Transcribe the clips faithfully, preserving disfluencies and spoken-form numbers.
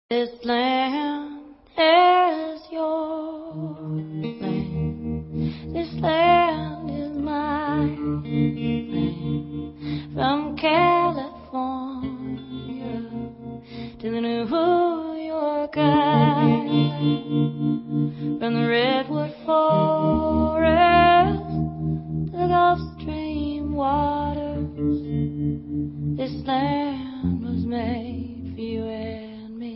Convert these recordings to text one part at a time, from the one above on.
This land is your land. This land is my land. From California to the New York Island, from the redwood forest to the Gulf Stream waters, this land was made for you and me.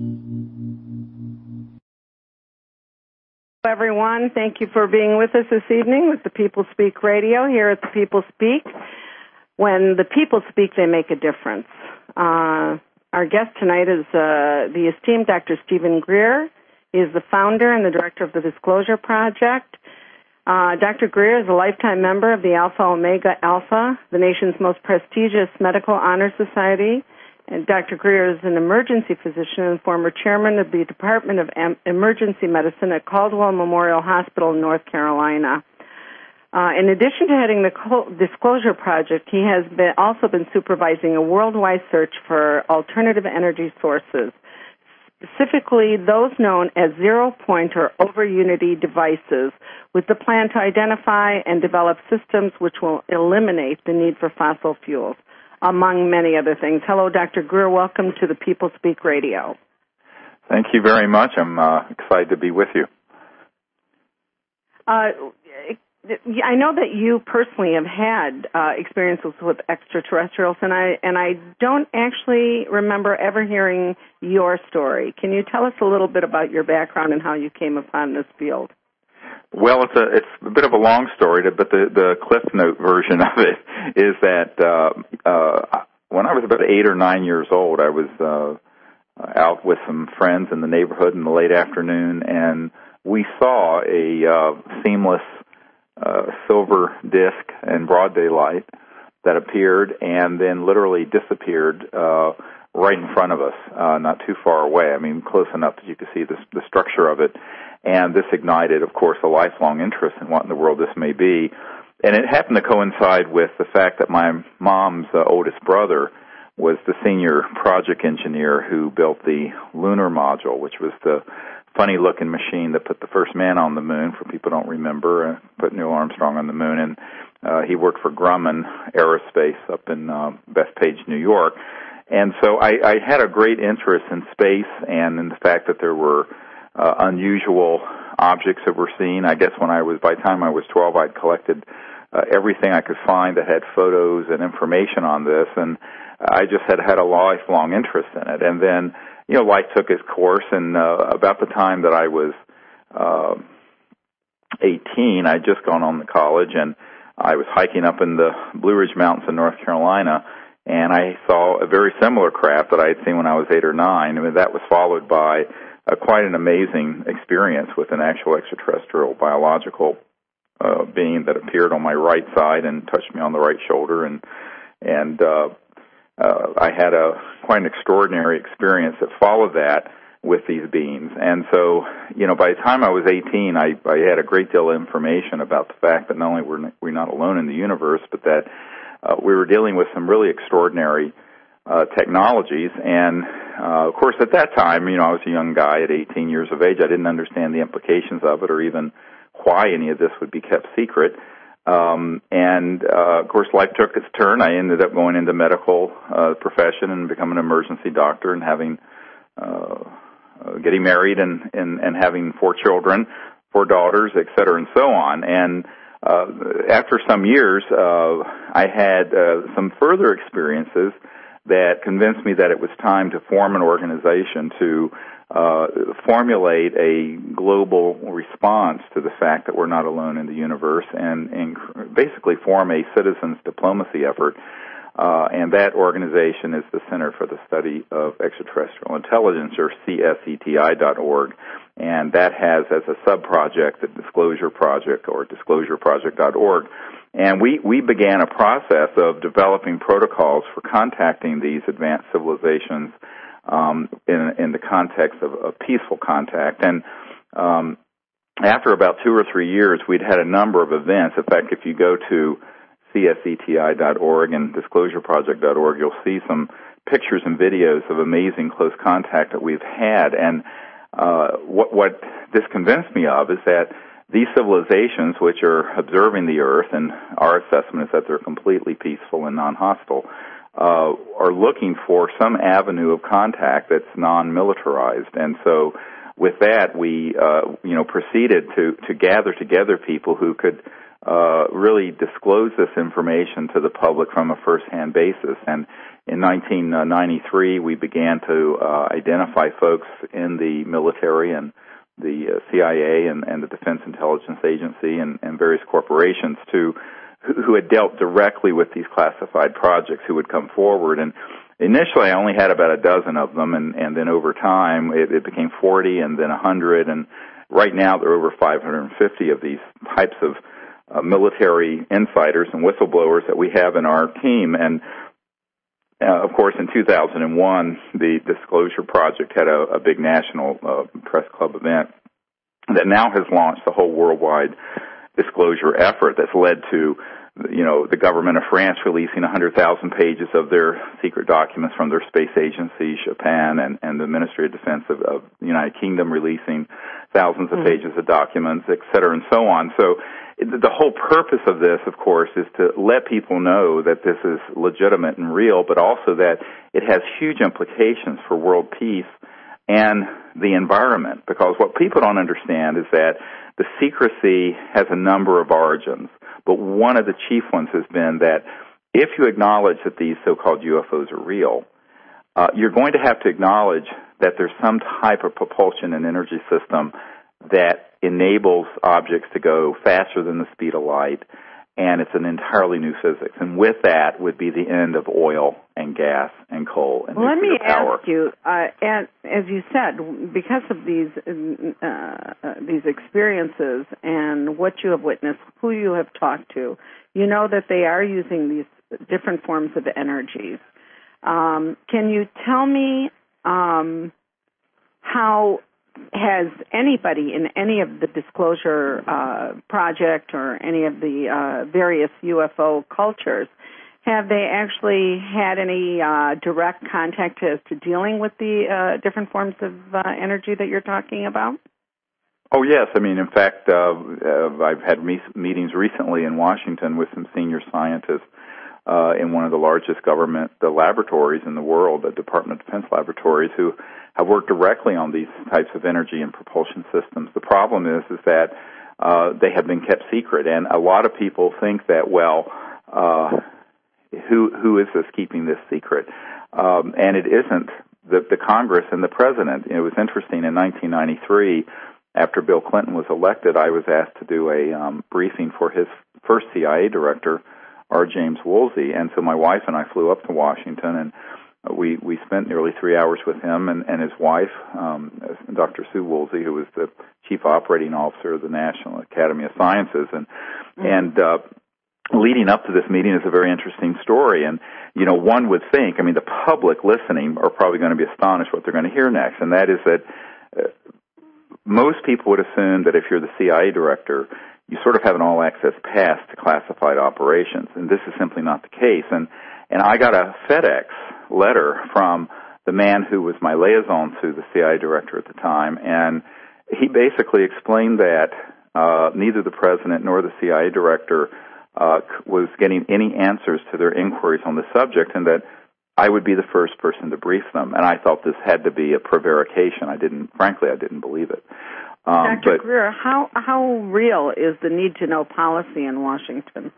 Hello, everyone. Thank you for being with us this evening with the People Speak Radio here at the People Speak. When the people speak, they make a difference. Uh, our guest tonight is uh, the esteemed Doctor Stephen Greer. He is the founder and the director of the Disclosure Project. Uh, Doctor Greer is a lifetime member of the Alpha Omega Alpha, the nation's most prestigious medical honor society. And Doctor Greer is an emergency physician and former chairman of the Department of Am- Emergency Medicine at Caldwell Memorial Hospital in North Carolina. Uh, in addition to heading the Disclosure Project, he has been, also been supervising a worldwide search for alternative energy sources, specifically those known as zero-point or over-unity devices, with the plan to identify and develop systems which will eliminate the need for fossil fuels, among many other things. Hello, Doctor Greer. Welcome to the People Speak Radio. Thank you very much. I'm uh, excited to be with you. Uh, I know that you personally have had uh, experiences with extraterrestrials, and I and I don't actually remember ever hearing your story. Can you tell us a little bit about your background and how you came upon this field? Well, it's a it's a bit of a long story, but the the Cliff Note version of it is that uh, uh, when I was about eight or nine years old, I was uh, out with some friends in the neighborhood in the late afternoon, and we saw a uh, seamless Uh, silver disc in broad daylight that appeared and then literally disappeared uh, right in front of us, uh, not too far away. I mean, close enough that you could see the, the structure of it. And this ignited, of course, a lifelong interest in what in the world this may be. And it happened to coincide with the fact that my mom's uh, oldest brother was the senior project engineer who built the lunar module, which was the funny-looking machine that put the first man on the moon, for people who don't remember, uh, put Neil Armstrong on the moon. And uh, he worked for Grumman Aerospace up in uh, Bethpage, New York. And so I, I had a great interest in space and in the fact that there were uh, unusual objects that were seen. I guess when I was, by the time I was twelve, I'd collected uh, everything I could find that had photos and information on this, and I just had had a lifelong interest in it. And then you know, life took its course, and uh, about the time that I was uh, eighteen, I'd just gone on to college, and I was hiking up in the Blue Ridge Mountains in North Carolina, and I saw a very similar craft that I had seen when I was eight or nine. I mean, that was followed by uh, quite an amazing experience with an actual extraterrestrial biological uh, being that appeared on my right side and touched me on the right shoulder, and and uh, Uh, I had a quite an extraordinary experience that followed that with these beings. And so, you know, by the time I was eighteen, I, I had a great deal of information about the fact that not only were we not alone in the universe, but that uh, we were dealing with some really extraordinary uh, technologies. And, uh, of course, at that time, you know, I was a young guy at eighteen years of age. I didn't understand the implications of it or even why any of this would be kept secret. Um, and, uh, of course, life took its turn. I ended up going into medical uh, profession and becoming an emergency doctor and having, uh, uh, getting married and, and, and having four children, four daughters, et cetera, and so on. And uh, after some years, uh, I had uh, some further experiences that convinced me that it was time to form an organization to Uh, formulate a global response to the fact that we're not alone in the universe, and, and basically form a citizens diplomacy effort. Uh, and that organization is the Center for the Study of Extraterrestrial Intelligence, or C S E T I dot org. And that has as a sub-project the Disclosure Project, or disclosure project dot org. And we, we began a process of developing protocols for contacting these advanced civilizations Um, in, in the context of, of peaceful contact. And um, after about two or three years, we'd had a number of events. In fact, if you go to C S E T I dot org and disclosure project dot org, you'll see some pictures and videos of amazing close contact that we've had. And uh, what, what this convinced me of is that these civilizations, which are observing the Earth, and our assessment is that they're completely peaceful and non-hostile, uh, are looking for some avenue of contact that's non-militarized. And so with that, we, uh, you know, proceeded to, to gather together people who could uh, really disclose this information to the public from a first-hand basis. And in nineteen ninety-three, we began to uh, identify folks in the military and the uh, C I A and, and the Defense Intelligence Agency and, and various corporations to who, who had dealt directly with these classified projects who would come forward. And initially, I only had about a dozen of them, and, and then over time, it, it became forty and then one hundred. And right now, there are over five hundred fifty of these types of uh, military insiders and whistleblowers that we have in our team. And Uh, of course, in two thousand one, the Disclosure Project had a, a big national uh, press club event that now has launched a whole worldwide disclosure effort that's led to, you know, the government of France releasing one hundred thousand pages of their secret documents from their space agency, Japan, and, and the Ministry of Defense of, of the United Kingdom releasing thousands of mm-hmm. pages of documents, et cetera, and so on. So the whole purpose of this, of course, is to let people know that this is legitimate and real, but also that it has huge implications for world peace and the environment. Because what people don't understand is that the secrecy has a number of origins, but one of the chief ones has been that if you acknowledge that these so-called U F Os are real, uh, you're going to have to acknowledge that there's some type of propulsion and energy system that enables objects to go faster than the speed of light, and it's an entirely new physics. And with that would be the end of oil and gas and coal and well, nuclear power. Let me ask you, uh, and as you said, because of these uh, uh, these experiences and what you have witnessed, who you have talked to, you know that they are using these different forms of energies. Um, can you tell me um, how has anybody in any of the Disclosure uh, Project or any of the uh, various U F O cultures, have they actually had any uh, direct contact as to dealing with the uh, different forms of uh, energy that you're talking about? Oh, yes. I mean, in fact, uh, uh, I've had me- meetings recently in Washington with some senior scientists uh, in one of the largest government the laboratories in the world, the Department of Defense laboratories, who have worked directly on these types of energy and propulsion systems. The problem is, is that uh, they have been kept secret, and a lot of people think that, well, uh, who who is this keeping this secret? Um, and it isn't the, the Congress and the President. It was interesting, in nineteen ninety-three, after Bill Clinton was elected, I was asked to do a um, briefing for his first C I A director, R. James Woolsey, and so my wife and I flew up to Washington, and we we spent nearly three hours with him and, and his wife, um, Doctor Sue Woolsey, who was the chief operating officer of the National Academy of Sciences, and mm-hmm. and uh, leading up to this meeting is a very interesting story. And you know, one would think, I mean, the public listening are probably going to be astonished what they're going to hear next, and that is that uh, most people would assume that if you're the C I A director, you sort of have an all-access pass to classified operations, and this is simply not the case. And and I got a FedEx letter from the man who was my liaison to the C I A director at the time, and he basically explained that uh, neither the president nor the C I A director uh, was getting any answers to their inquiries on the subject, and that I would be the first person to brief them. And I thought this had to be a prevarication. I didn't, frankly, I didn't believe it. Um, Doctor Greer, how how real is the need-to-know policy in Washington?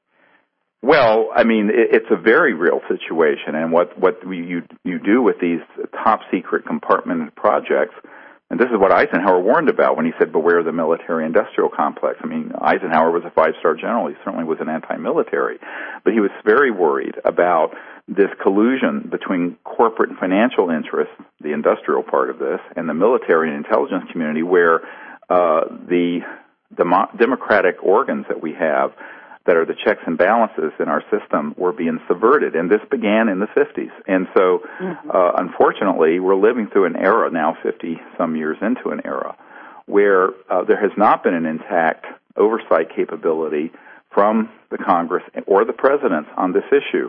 Well, I mean, it, it's a very real situation, and what what we, you you do with these top-secret compartmented projects, and this is what Eisenhower warned about when he said, beware the military-industrial complex. I mean, Eisenhower was a five-star general. He certainly was an anti-military, but he was very worried about this collusion between corporate and financial interests, the industrial part of this, and the military and intelligence community, where uh, the demo- democratic organs that we have that are the checks and balances in our system were being subverted. And this began in the fifties. And so, mm-hmm. uh, unfortunately, we're living through an era now, fifty-some years into an era, where uh, there has not been an intact oversight capability from the Congress or the presidents on this issue.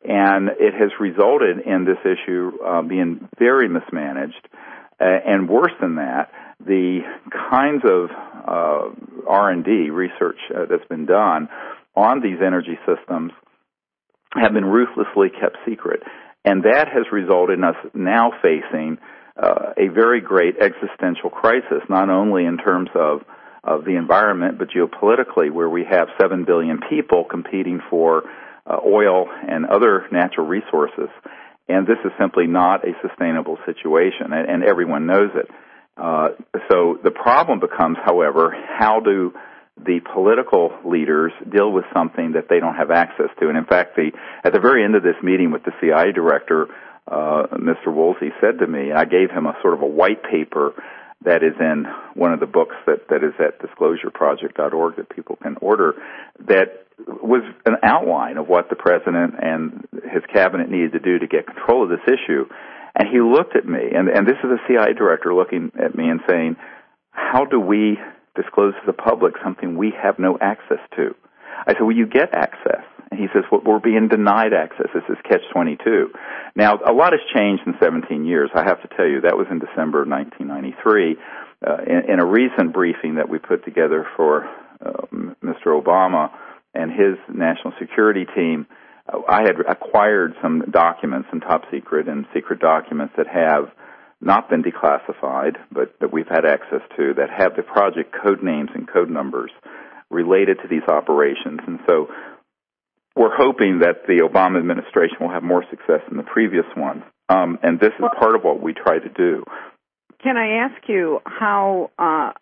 And it has resulted in this issue uh, being very mismanaged. Uh, and worse than that, the kinds of uh, R and D research uh, that's been done on these energy systems have been ruthlessly kept secret. And that has resulted in us now facing uh, a very great existential crisis, not only in terms of, of the environment, but geopolitically, where we have seven billion people competing for uh, oil and other natural resources. And this is simply not a sustainable situation, and, and everyone knows it. Uh, so the problem becomes, however, how do the political leaders deal with something that they don't have access to? And in fact, the, at the very end of this meeting with the C I A director, uh, Mister Woolsey said to me, I gave him a sort of a white paper that is in one of the books that, that is at disclosure project dot org that people can order, that was an outline of what the president and his cabinet needed to do to get control of this issue. And he looked at me, and, and this is a C I A director looking at me and saying, how do we disclose to the public something we have no access to? I said, well, you get access. And he says, well, we're being denied access. This is catch twenty-two. Now, a lot has changed in seventeen years. I have to tell you, that was in December of nineteen ninety-three. Uh, in, in a recent briefing that we put together for uh, Mister Obama and his national security team, uh, I had acquired some documents, some top secret and secret documents that have not been declassified, but that we've had access to, that have the project code names and code numbers related to these operations. And so we're hoping that the Obama administration will have more success than the previous one. Um, and this is well, part of what we try to do. Can I ask you how, uh,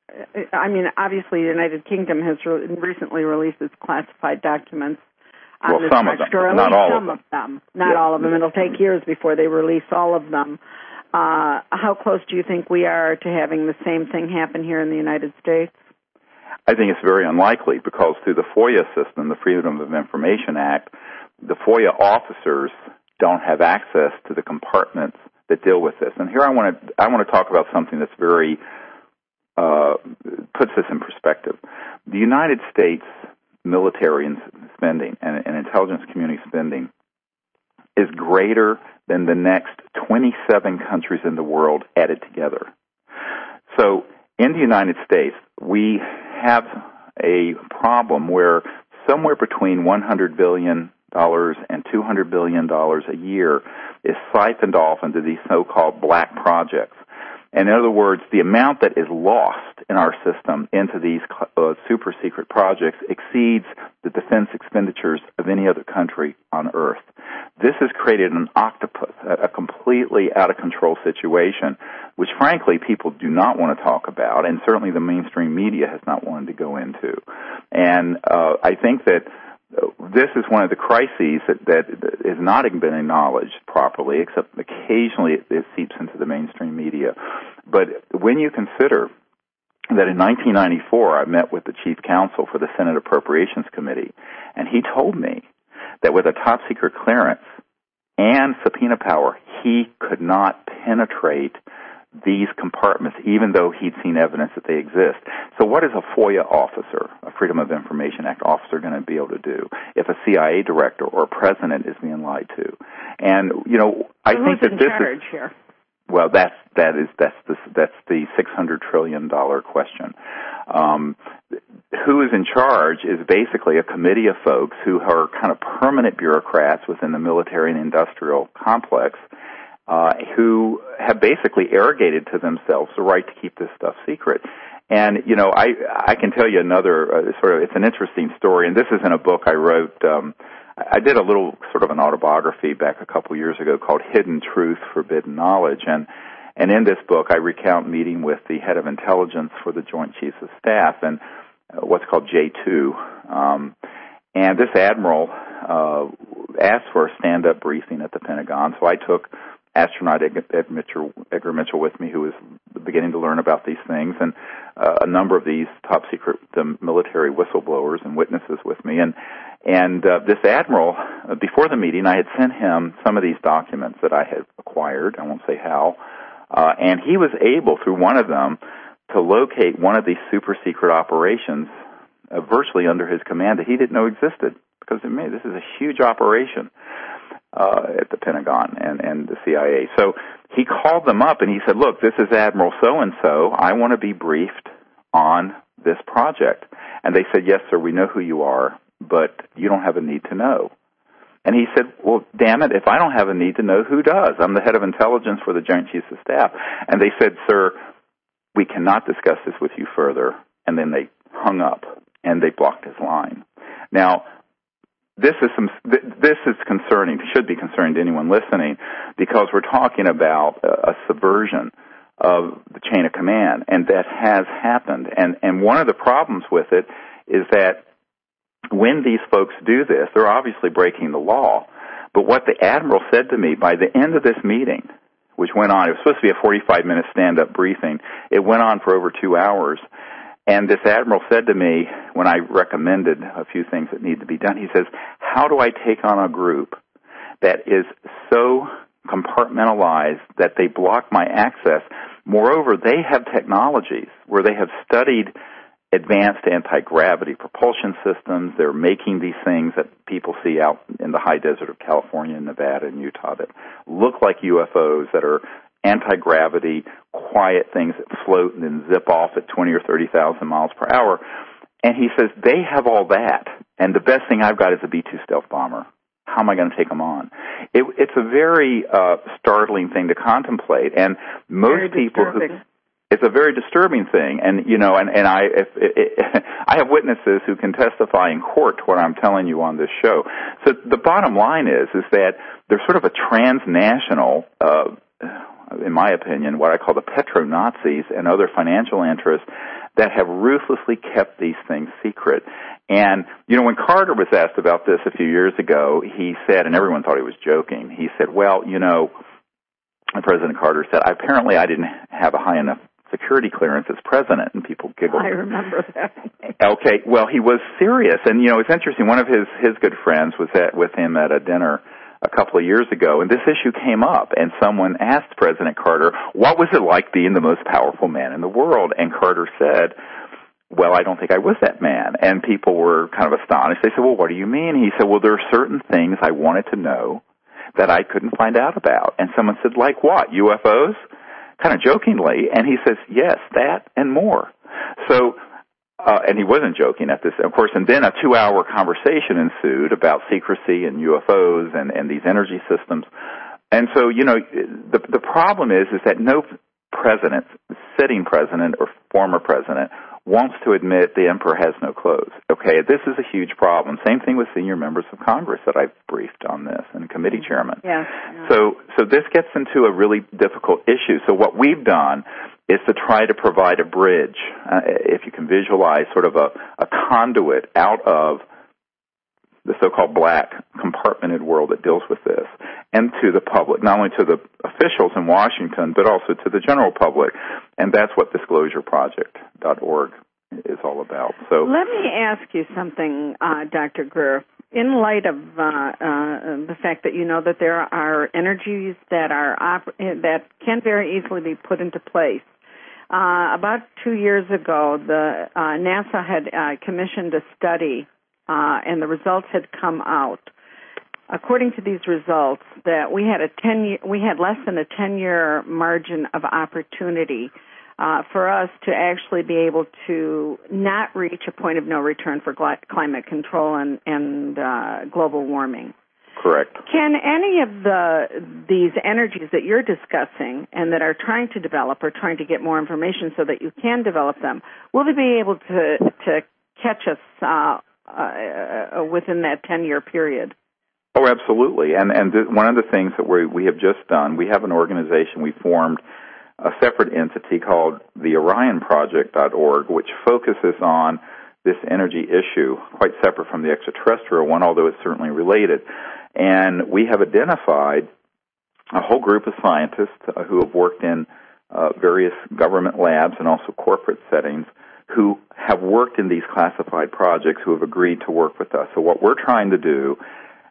I mean, obviously the United Kingdom has re- recently released its classified documents on well, this some of them, or at not least all some of them. of them. Not yeah. all of them. It'll take years before they release all of them. Uh, how close do you think we are to having the same thing happen here in the United States? I think it's very unlikely because through the FOIA system, the Freedom of Information Act, the FOIA officers don't have access to the compartments that deal with this. And here I want to I want to talk about something that's very uh, puts this in perspective. The United States military spending and, and intelligence community spending is greater than the next twenty-seven countries in the world added together. So in the United States, we have a problem where somewhere between one hundred billion dollars and two hundred billion dollars a year is siphoned off into these so-called black projects. And in other words, the amount that is lost in our system into these uh, super secret projects exceeds the defense expenditures of any other country on earth. This has created an octopus, a completely out-of-control situation, which frankly people do not want to talk about, and certainly the mainstream media has not wanted to go into. And uh, I think that this is one of the crises that, that has not been acknowledged properly, except occasionally it, it seeps into the mainstream media. But when you consider that in nineteen ninety-four I met with the chief counsel for the Senate Appropriations Committee, and he told me that with a top-secret clearance and subpoena power, he could not penetrate these compartments, even though he'd seen evidence that they exist. So what is a FOIA officer, a Freedom of Information Act officer, going to be able to do if a C I A director or a president is being lied to? And, you know, I so think that in this charge is... here? Well, that's, that is, that's the, that's the six hundred trillion dollars question. Um, who is in charge is basically a committee of folks who are kind of permanent bureaucrats within the military and industrial complex, uh, who have basically arrogated to themselves the right to keep this stuff secret. And, you know, I, I can tell you another uh, sort of, it's an interesting story, and this is in a book I wrote. Um, I did a little sort of an autobiography back a couple years ago called Hidden Truth, Forbidden Knowledge, and and in this book I recount meeting with the head of intelligence for the Joint Chiefs of Staff and uh, what's called J two, um, and this admiral uh, asked for a stand-up briefing at the Pentagon, so I took astronaut Ed Mitchell, Edgar Mitchell with me, who was beginning to learn about these things, and uh, a number of these top-secret the military whistleblowers and witnesses with me. And and uh, this admiral, uh, before the meeting, I had sent him some of these documents that I had acquired. I won't say how. Uh, and he was able, through one of them, to locate one of these super-secret operations uh, virtually under his command that he didn't know existed. because to me, this is a huge operation uh, at the Pentagon and, and the C I A. So he called them up and he said, look, this is Admiral so-and-so. I want to be briefed on this project. And they said, yes, sir, we know who you are, but you don't have a need to know. And he said, well, damn it, if I don't have a need to know, who does? I'm the head of intelligence for the Joint Chiefs of Staff. And they said, sir, we cannot discuss this with you further. And then they hung up and they blocked his line. Now, this is some, this is concerning, should be concerning to anyone listening, because we're talking about a subversion of the chain of command, and that has happened. And, and one of the problems with it is that when these folks do this, they're obviously breaking the law. But what the Admiral said to me by the end of this meeting, which went on, it was supposed to be a forty-five minute stand-up briefing. It went on for over two hours. And this Admiral said to me, when I recommended a few things that need to be done, he says, how do I take on a group that is so compartmentalized that they block my access? Moreover, they have technologies where they have studied advanced anti-gravity propulsion systems. They're making these things that people see out in the high desert of California and Nevada and Utah that look like U F Os, that are anti-gravity, quiet things that float and then zip off at twenty or thirty thousand miles per hour. And he says, they have all that, and the best thing I've got is a B two stealth bomber. How am I going to take them on? It, it's a very uh, startling thing to contemplate, and most very people who... It's a very disturbing thing, and you know, and, and I, if, if, I have witnesses who can testify in court to what I'm telling you on this show. So the bottom line is, is that there's sort of a transnational, uh, in my opinion, what I call the petro-Nazis and other financial interests that have ruthlessly kept these things secret. And you know, when Carter was asked about this a few years ago, he said, and everyone thought he was joking. He said, "Well, you know," President Carter said, "Apparently, I didn't have a high enough security clearance as president," and people giggled. I remember that. Okay, well, he was serious, and you know, it's interesting. One of his his good friends was at with him at a dinner a couple of years ago, and this issue came up, and someone asked President Carter, "What was it like being the most powerful man in the world?" And Carter said, "Well, I don't think I was that man." And people were kind of astonished. They said, "Well, what do you mean?" He said, "Well, there are certain things I wanted to know that I couldn't find out about." And someone said, "Like what? U F Os?" Kind of jokingly, and he says, "Yes, that and more." So, uh, and he wasn't joking at this, of course, and then a two-hour conversation ensued about secrecy and U F Os and, and these energy systems. And so, you know, the the problem is, is that no president, sitting president or former president, wants to admit the emperor has no clothes. Okay, this is a huge problem. Same thing with senior members of Congress that I've briefed on this, and committee chairman. Yeah, yeah. So, so this gets into a really difficult issue. So what we've done is to try to provide a bridge, uh, if you can visualize sort of a, a conduit out of the so-called black compartmented world that deals with this, and to the public, not only to the officials in Washington, but also to the general public. And that's what disclosure project dot org is all about. So let me ask you something, uh, Doctor Greer. In light of uh, uh, the fact that you know that there are energies that are op- that can very easily be put into place, uh, about two years ago, the uh, NASA had uh, commissioned a study, uh, and the results had come out. According to these results, that we had a ten year, we had less than a ten year margin of opportunity uh, for us to actually be able to not reach a point of no return for gl- climate control and, and uh, global warming. Correct. Can any of the these energies that you're discussing and that are trying to develop or trying to get more information so that you can develop them, will they be able to to catch us uh, uh, within that ten year period? Oh, absolutely. And and th- one of the things that we we have just done, we have an organization, we formed a separate entity called the Orion Project dot org, which focuses on this energy issue, quite separate from the extraterrestrial one, although it's certainly related. And we have identified a whole group of scientists uh, who have worked in uh, various government labs and also corporate settings who have worked in these classified projects who have agreed to work with us. So what we're trying to do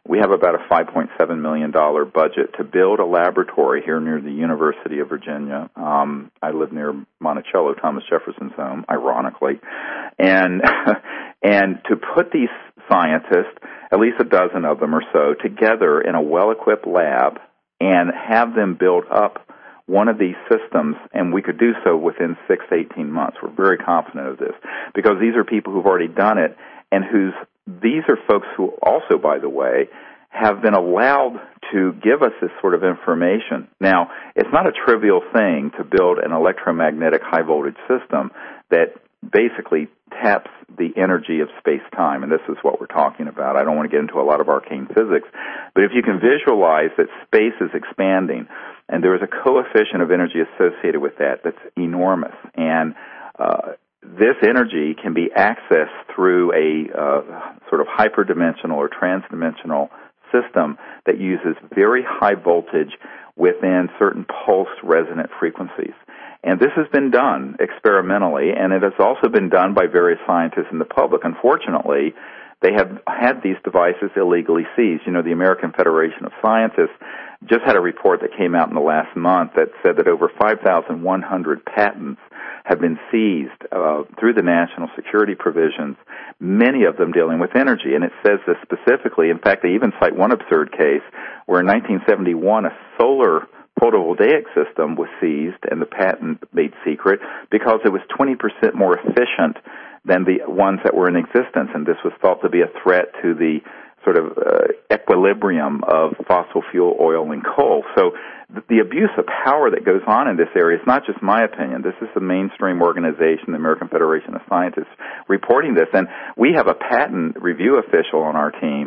we have about a five point seven million dollars budget to build a laboratory here near the University of Virginia. Um, I live near Monticello, Thomas Jefferson's home, ironically. And and to put these scientists, at least a dozen of them or so, together in a well-equipped lab and have them build up one of these systems, and we could do so within six to eighteen months. We're very confident of this because these are people who've already done it and whose these are folks who also, by the way, have been allowed to give us this sort of information. Now, it's not a trivial thing to build an electromagnetic high-voltage system that basically taps the energy of space-time, and this is what we're talking about. I don't want to get into a lot of arcane physics, but if you can visualize that space is expanding, and there is a coefficient of energy associated with that that's enormous, and uh, this energy can be accessed through a uh, sort of hyperdimensional or transdimensional system that uses very high voltage within certain pulsed resonant frequencies. And this has been done experimentally, and it has also been done by various scientists in the public. Unfortunately, they have had these devices illegally seized. You know, the American Federation of Scientists just had a report that came out in the last month that said that over five thousand one hundred patents have been seized uh, through the national security provisions, many of them dealing with energy. And it says this specifically. In fact, they even cite one absurd case where in nineteen seventy-one a solar photovoltaic system was seized and the patent made secret because it was twenty percent more efficient than the ones that were in existence, and this was thought to be a threat to the sort of uh, equilibrium of fossil fuel oil and coal. So th- the abuse of power that goes on in this area is not just my opinion. This is the mainstream organization, the American Federation of Scientists, reporting this. And we have a patent review official on our team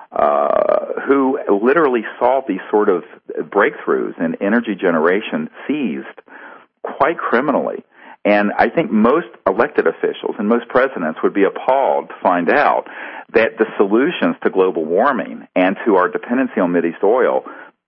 uh, who literally saw these sort of breakthroughs in energy generation seized quite criminally. And I think most elected officials and most presidents would be appalled to find out that the solutions to global warming and to our dependency on Mideast oil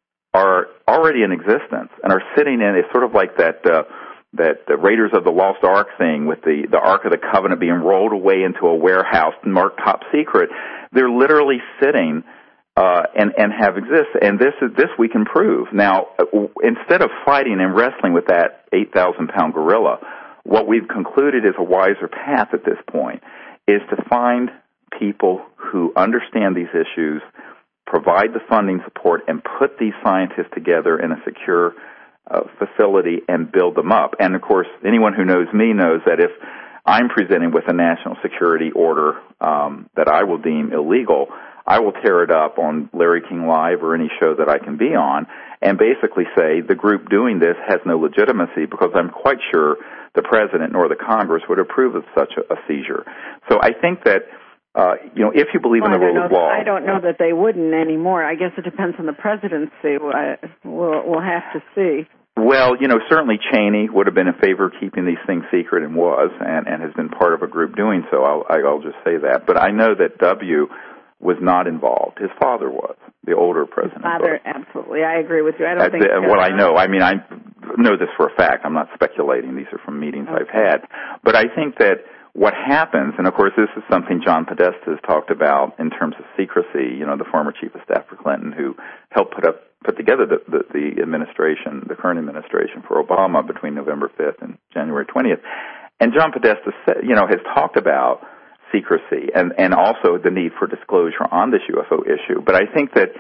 are already in existence and are sitting in, it's sort of like that uh, that the Raiders of the Lost Ark thing with the, the Ark of the Covenant being rolled away into a warehouse and marked top secret. They're literally sitting uh, and, and have exist. And this is this we can prove. Now, instead of fighting and wrestling with that eight thousand pound gorilla, what we've concluded is a wiser path at this point is to find people who understand these issues, provide the funding support, and put these scientists together in a secure uh, facility and build them up. And, of course, anyone who knows me knows that if I'm presenting with a national security order um, that I will deem illegal, I will tear it up on Larry King Live or any show that I can be on and basically say the group doing this has no legitimacy because I'm quite sure the President nor the Congress would approve of such a, a seizure. So I think that, uh, you know, if you believe well, in the rule know, of law. I don't know that they wouldn't anymore. I guess it depends on the presidency. We'll, we'll have to see. Well, you know, certainly Cheney would have been in favor of keeping these things secret and was and, and has been part of a group doing so. I'll, I'll just say that. But I know that W was not involved. His father was, the older president. His father, Bush. absolutely. I agree with you. I don't That's think... The, what I know. I mean, I know this for a fact. I'm not speculating. These are from meetings okay. I've had. But I think that what happens, and of course this is something John Podesta has talked about in terms of secrecy, you know, the former chief of staff for Clinton who helped put up put together the, the, the administration, the current administration for Obama between November fifth and January twentieth. And John Podesta, said, you know, has talked about secrecy and, and also the need for disclosure on this U F O issue. But I think that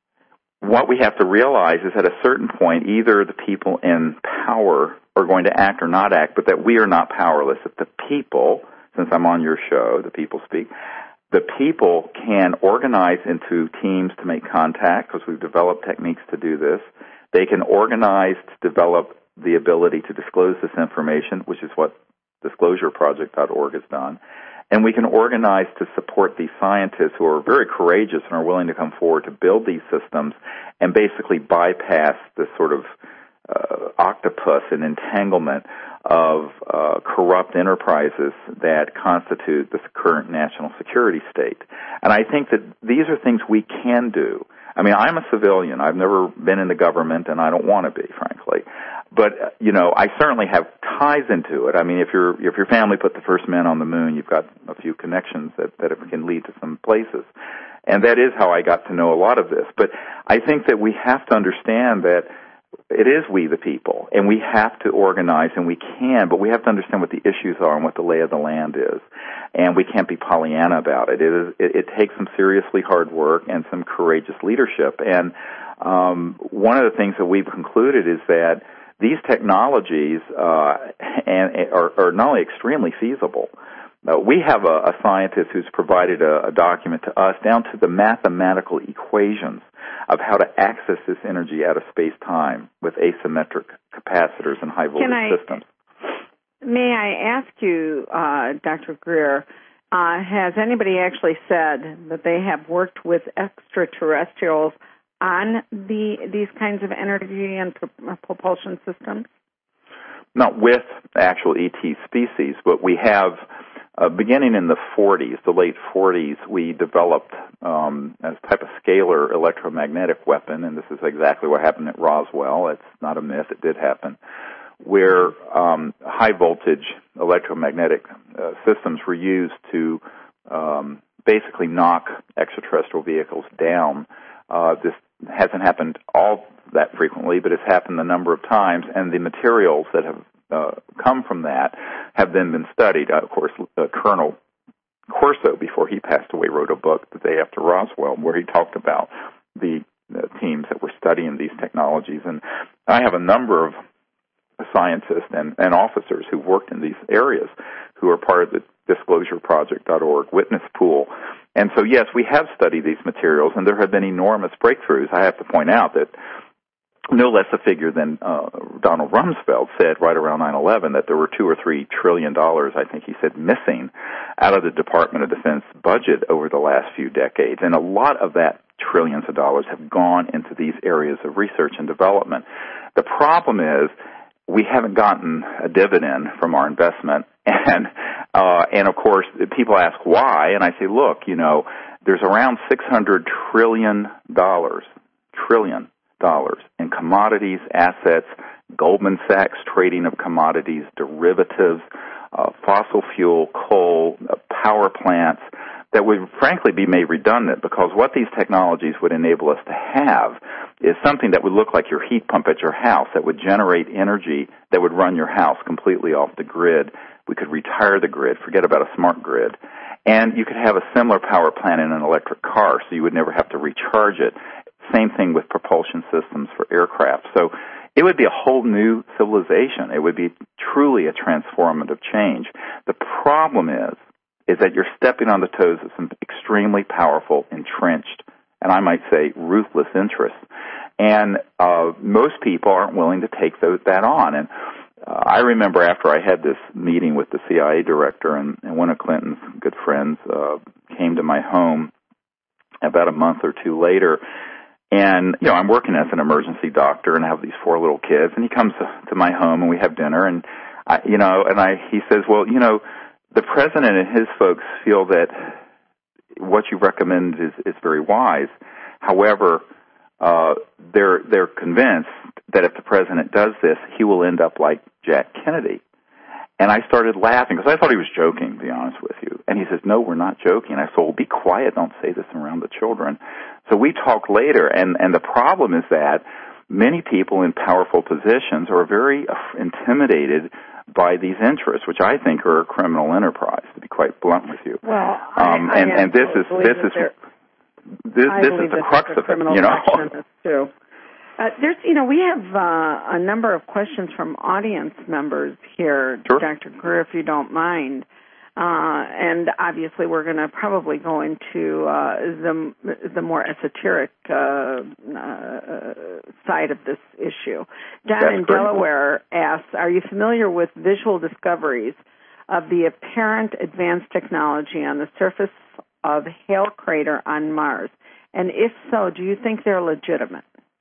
what we have to realize is at a certain point, either the people in power are going to act or not act, but that we are not powerless. If the people, since I'm on your show, the people speak, the people can organize into teams to make contact because we've developed techniques to do this. They can organize to develop the ability to disclose this information, which is what disclosure project dot org has done. And we can organize to support these scientists who are very courageous and are willing to come forward to build these systems and basically bypass this sort of uh, octopus and entanglement of uh, corrupt enterprises that constitute the current national security state. And I think that these are things we can do. I mean, I'm a civilian. I've never been in the government, and I don't want to be, frankly. But, uh, you know, I certainly have ties into it. I mean, if your if your family put the first man on the moon, you've got a few connections that, that can lead to some places. And that is how I got to know a lot of this. But I think that we have to understand that it is we the people, and we have to organize, and we can, but we have to understand what the issues are and what the lay of the land is. And we can't be Pollyanna about it. It, is, it, it takes some seriously hard work and some courageous leadership. And um, one of the things that we've concluded is that these technologies uh, and, are, are not only extremely feasible. Uh, we have a, a scientist who's provided a, a document to us down to the mathematical equations of how to access this energy out of space-time with asymmetric capacitors and high-voltage I, systems. May I ask you, uh, Doctor Greer, uh, has anybody actually said that they have worked with extraterrestrials on the these kinds of energy and pro- propulsion systems? Not with actual E T species, but we have, uh, beginning in the forties, the late forties, we developed um, a type of scalar electromagnetic weapon, and this is exactly what happened at Roswell. It's not a myth. It did happen, where um, high-voltage electromagnetic uh, systems were used to um, basically knock extraterrestrial vehicles down. Uh, this hasn't happened all that frequently, but it's happened a number of times, and the materials that have uh, come from that have then been studied. Uh, of course, uh, Colonel Corso, before he passed away, wrote a book the day after Roswell where he talked about the uh, teams that were studying these technologies. And I have a number of scientists and, and officers who worked in these areas who are part of the disclosure project dot org witness pool. And so, yes, we have studied these materials, and there have been enormous breakthroughs. I have to point out that no less a figure than uh, Donald Rumsfeld said right around nine eleven that there were two or three trillion dollars, I think he said, missing out of the Department of Defense budget over the last few decades. And a lot of that trillions of dollars have gone into these areas of research and development. The problem is we haven't gotten a dividend from our investment. And, uh, and of course, people ask why, and I say, look, you know, there's around six hundred trillion dollars, trillion dollars in commodities, assets, Goldman Sachs trading of commodities, derivatives, uh, fossil fuel, coal, uh, power plants that would frankly be made redundant, because what these technologies would enable us to have is something that would look like your heat pump at your house, that would generate energy that would run your house completely off the grid. We could retire the grid, forget about a smart grid, and you could have a similar power plant in an electric car, so you would never have to recharge it. Same thing with propulsion systems for aircraft. So it would be a whole new civilization. It would be truly a transformative change. The problem is, is that you're stepping on the toes of some extremely powerful, entrenched, and I might say ruthless interests. And uh, most people aren't willing to take those, that on. And uh, I remember after I had this meeting with the C I A director, and, and one of Clinton's good friends uh, came to my home about a month or two later. And, you know, I'm working as an emergency doctor and I have these four little kids. And he comes to, to my home and we have dinner. And, I, you know, and I he says, well, you know, the president and his folks feel that what you recommend is, is very wise. However, uh, they're they're convinced that if the president does this, he will end up like Jack Kennedy. And I started laughing because I thought he was joking, to be honest with you. And he says, no, we're not joking. I said, well, be quiet. Don't say this around the children. So we talked later, and, and the problem is that many people in powerful positions are very intimidated by these interests, which I think are a criminal enterprise, to be quite blunt with you. Well, um, I, and, I and this is this is this, this is the crux of it, you know. Too. Uh, there's, you know, we have uh, a number of questions from audience members here, sure. Doctor Greer, if you don't mind. Uh, and obviously we're going to probably go into uh, the the more esoteric uh, uh, side of this issue. John That's in great. Delaware asks, are you familiar with visual discoveries of the apparent advanced technology on the surface of Hale Crater on Mars? And if so, do you think they're legitimate?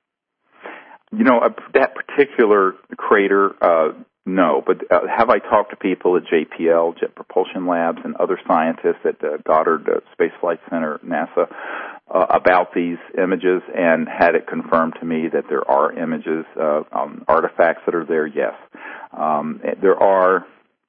You know, uh, that particular crater, uh, no. But uh, have I talked to people at J P L, Jet Propulsion Labs, and other scientists at uh, Goddard uh, Space Flight Center, NASA? uh, about these images and had it confirmed to me that there are images, uh, um, artifacts that are there, yes. Um, there are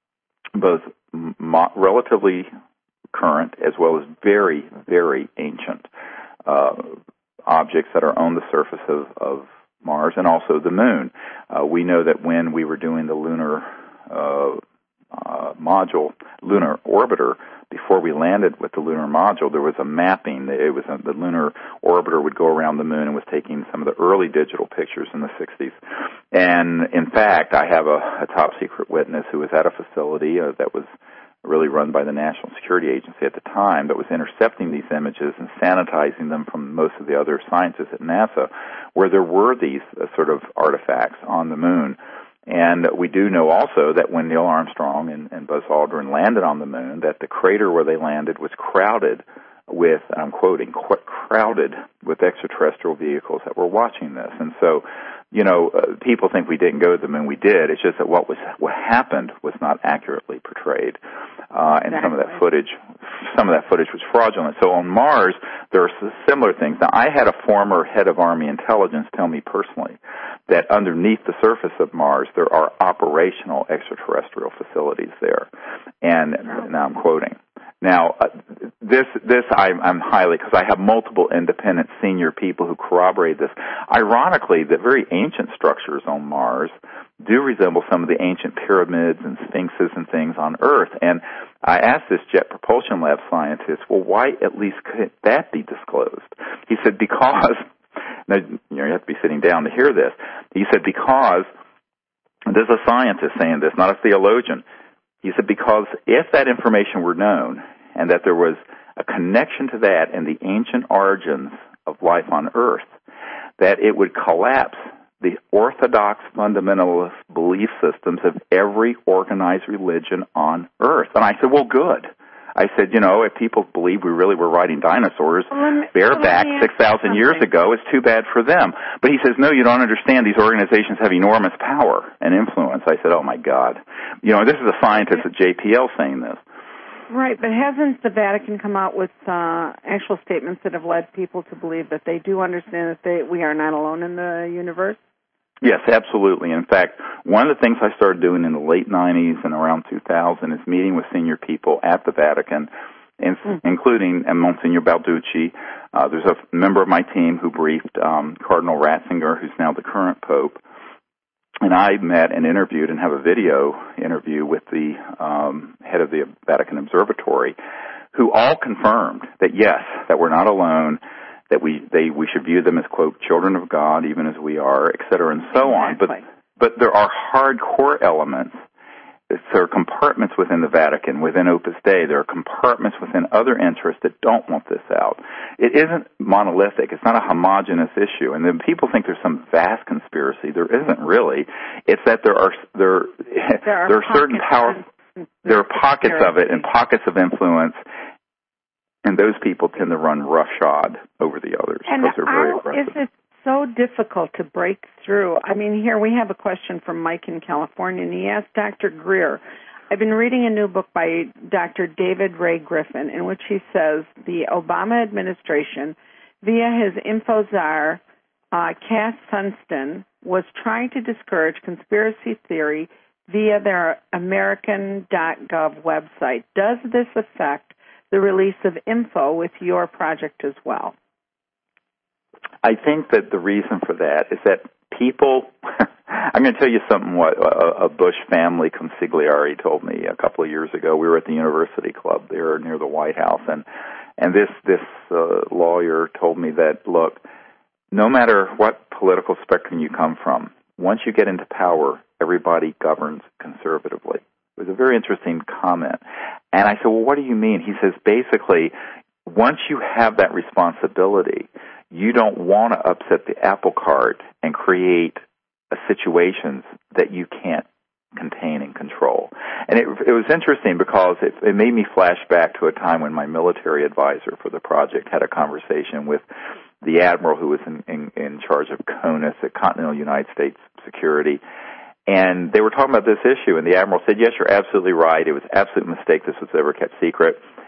both mo- relatively current as well as very, very ancient uh, objects that are on the surface of, of Mars and also the Moon. Uh, we know that when we were doing the lunar uh, uh, module, lunar orbiter, before we landed with the lunar module, there was a mapping. It was a, the lunar orbiter would go around the Moon and was taking some of the early digital pictures in the sixties. And in fact, I have a, a top secret witness who was at a facility uh, that was really run by the National Security Agency at the time that was intercepting these images and sanitizing them from most of the other scientists at NASA, where there were these uh, sort of artifacts on the Moon. And we do know also that when Neil Armstrong and, and Buzz Aldrin landed on the Moon, that the crater where they landed was crowded with, and I'm quoting, qu- crowded with extraterrestrial vehicles that were watching this. And so, you know, uh, people think we didn't go to the Moon. We did. It's just that what was what happened was not accurately portrayed, uh, and exactly. some of that footage, some of that footage was fraudulent. So on Mars, there are similar things. Now, I had a former head of Army intelligence tell me personally that underneath the surface of Mars there are operational extraterrestrial facilities there, and oh. now I'm quoting. Now, uh, this, this I, I'm highly, because I have multiple independent senior people who corroborate this. Ironically, the very ancient structures on Mars do resemble some of the ancient pyramids and sphinxes and things on Earth. And I asked this Jet Propulsion Lab scientist, well, why at least couldn't that be disclosed? He said, because, now, you know, you have to be sitting down to hear this. He said, because, there's a scientist saying this, not a theologian. He said, because if that information were known and that there was a connection to that and the ancient origins of life on Earth, that it would collapse the orthodox fundamentalist belief systems of every organized religion on Earth. And I said, well, good. I said, you know, if people believe we really were riding dinosaurs well, bareback six thousand years ago, it's too bad for them. But he says, no, you don't understand. These organizations have enormous power and influence. I said, oh, my God. You know, this is a scientist at J P L saying this. Right, but hasn't the Vatican come out with uh, actual statements that have led people to believe that they do understand that they, we are not alone in the universe? Yes, absolutely. In fact, one of the things I started doing in the late nineties and around two thousand is meeting with senior people at the Vatican, mm. including uh, Monsignor Balducci. Uh, there's a member of my team who briefed um, Cardinal Ratzinger, who's now the current Pope. And I met and interviewed and have a video interview with the um, head of the Vatican Observatory, who all confirmed that, yes, that we're not alone, that we they we should view them as, quote, children of God, even as we are, et cetera, and so on. But but there are hardcore elements. There are compartments within the Vatican, within Opus Dei. There are compartments within other interests that don't want this out. It isn't monolithic. It's not a homogenous issue. And then people think there's some vast conspiracy. There isn't really. It's that there are there there are, there are certain power. There are pockets of it and pockets of influence. And those people tend to run roughshod over the others and because they're very how aggressive. Is it so difficult to break through? I mean, here we have a question from Mike in California, and he asked Doctor Greer, I've been reading a new book by Doctor David Ray Griffin, in which he says the Obama administration, via his info czar, uh, Cass Sunstein, was trying to discourage conspiracy theory via their American dot gov website. Does this affect the release of info with your project as well? I think that the reason for that is that people, I'm going to tell you something what a, a Bush family consigliere told me a couple of years ago. We were at the University Club there near the White House, and, and this, this uh, lawyer told me that, look, no matter what political spectrum you come from, once you get into power, everybody governs conservatively. It was a very interesting comment. And I said, well, what do you mean? He says, basically, once you have that responsibility, you don't want to upset the apple cart and create a situations that you can't contain and control. And it, it was interesting because it, it made me flash back to a time when my military advisor for the project had a conversation with the admiral who was in, in, in charge of CONUS at Continental United States Security. And they were talking about this issue, and the admiral said, yes, you're absolutely right. It was an absolute mistake. This was ever kept secret.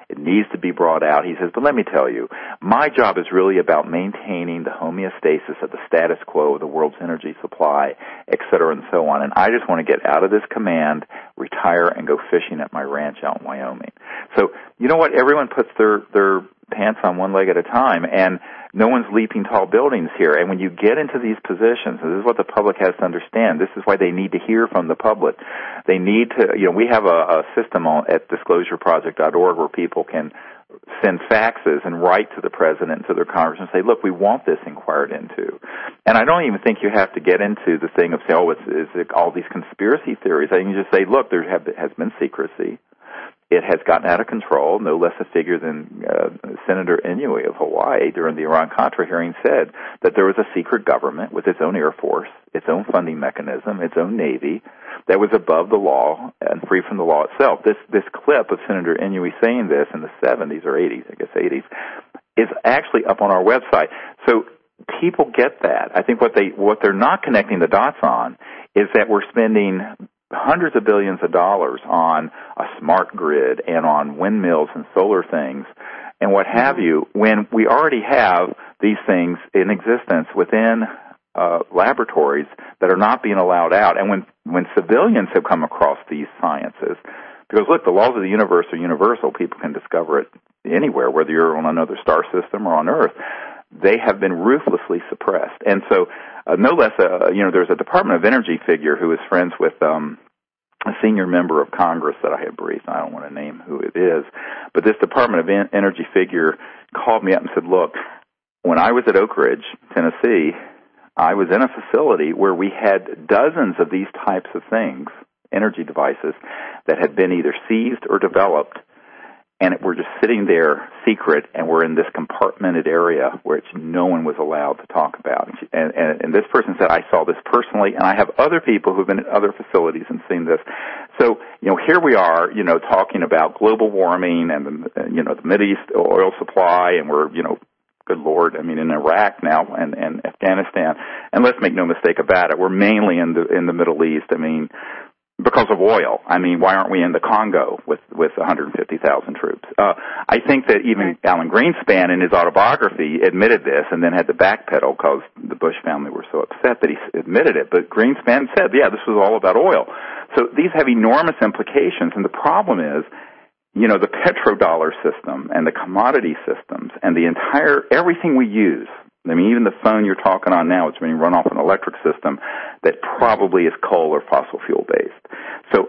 It needs to be brought out. He says, but let me tell you, my job is really about maintaining the homeostasis of the status quo of the world's energy supply, et cetera, and so on. And I just want to get out of this command, retire, and go fishing at my ranch out in Wyoming. So, you know what? Everyone puts their, their pants on one leg at a time, and no one's leaping tall buildings here. And when you get into these positions, and this is what the public has to understand, this is why they need to hear from the public. They need to, you know, we have a, a system on, at disclosure project dot org where people can send faxes and write to the president and to their Congress and say, look, we want this inquired into. And I don't even think you have to get into the thing of, say, oh, it's, it's it all these conspiracy theories. I can just say, look, there have, has been secrecy. It has gotten out of control. No less a figure than uh, Senator Inouye of Hawaii during the Iran-Contra hearing said that there was a secret government with its own Air Force, its own funding mechanism, its own Navy that was above the law and free from the law itself. This this clip of Senator Inouye saying this in the seventies or eighties, I guess eighties, is actually up on our website. So people get that. I think what they what they're not connecting the dots on is that we're spending hundreds of billions of dollars on a smart grid and on windmills and solar things and what have you, when we already have these things in existence within uh, laboratories that are not being allowed out. And when, when civilians have come across these sciences, because look, the laws of the universe are universal. People can discover it anywhere, whether you're on another star system or on Earth. They have been ruthlessly suppressed. And so, uh, no less, uh, you know, there's a Department of Energy figure who is friends with um, a senior member of Congress that I have briefed. I don't want to name who it is. But this Department of en- Energy figure called me up and said, look, when I was at Oak Ridge, Tennessee, I was in a facility where we had dozens of these types of things, energy devices, that had been either seized or developed, and we're just sitting there secret, and we're in this compartmented area which no one was allowed to talk about. And, and, and this person said, I saw this personally, and I have other people who've been at other facilities and seen this. So, you know, here we are, you know, talking about global warming and, the, you know, the Mideast oil supply, and we're, you know, good Lord, I mean, in Iraq now and, and Afghanistan. And let's make no mistake about it, we're mainly in the in the Middle East. I mean, because of oil. I mean, why aren't we in the Congo with, with one hundred fifty thousand troops? Uh, I think that even Alan Greenspan in his autobiography admitted this and then had to backpedal because the Bush family were so upset that he admitted it. But Greenspan said, yeah, this was all about oil. So these have enormous implications, and the problem is, you know, the petrodollar system and the commodity systems and the entire, everything we use, I mean, even the phone you're talking on now, it's being run off an electric system that probably is coal or fossil fuel based. So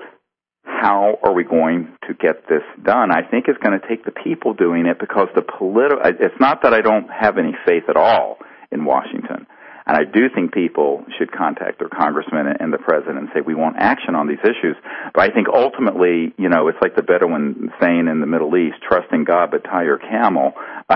how are we going to get this done? I think it's going to take the people doing it, because the political, it's not that I don't have any faith at all in Washington. And I do think people should contact their congressman and the president and say, we want action on these issues. But I think ultimately, you know, it's like the Bedouin saying in the Middle East, trust in God, but tie your camel.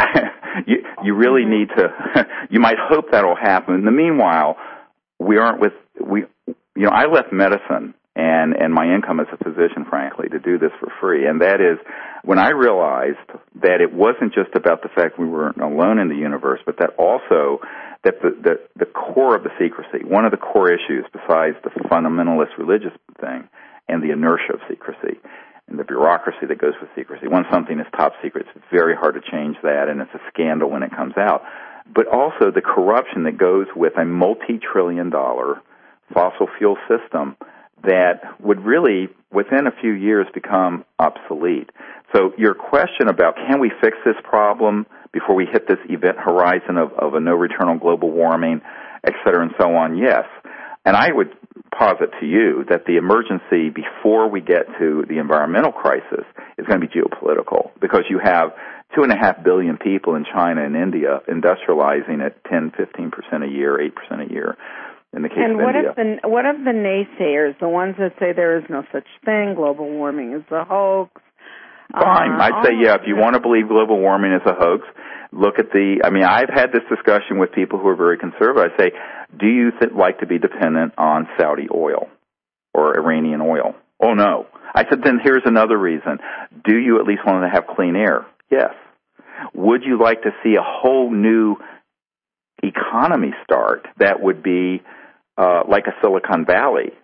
you, you really need to, you might hope that'll happen. In the meanwhile, we aren't with, we, you know, I left medicine and, and my income as a physician, frankly, to do this for free. And that is when I realized that it wasn't just about the fact we weren't alone in the universe, but that also that the, the, the core of the secrecy, one of the core issues besides the fundamentalist religious thing and the inertia of secrecy and the bureaucracy that goes with secrecy. Once something is top secret, it's very hard to change that, and it's a scandal when it comes out. But also the corruption that goes with a multi-trillion dollar fossil fuel system that would really, within a few years, become obsolete. So your question about can we fix this problem before we hit this event horizon of, of a no return on global warming, et cetera, and so on, yes. And I would posit to you that the emergency before we get to the environmental crisis is going to be geopolitical, because you have two and a half billion people in China and India industrializing at ten, fifteen percent a year, eight percent a year. In the case and of what India. if the what of the naysayers, the ones that say there is no such thing, global warming is a hoax? Fine. Uh, I'd say, yeah, if you want to believe global warming is a hoax, look at the, I mean, I've had this discussion with people who are very conservative. I say, do you th- like to be dependent on Saudi oil or Iranian oil? Oh, no. I said, then here's another reason. Do you at least want to have clean air? Yes. Would you like to see a whole new economy start that would be uh, like a Silicon Valley?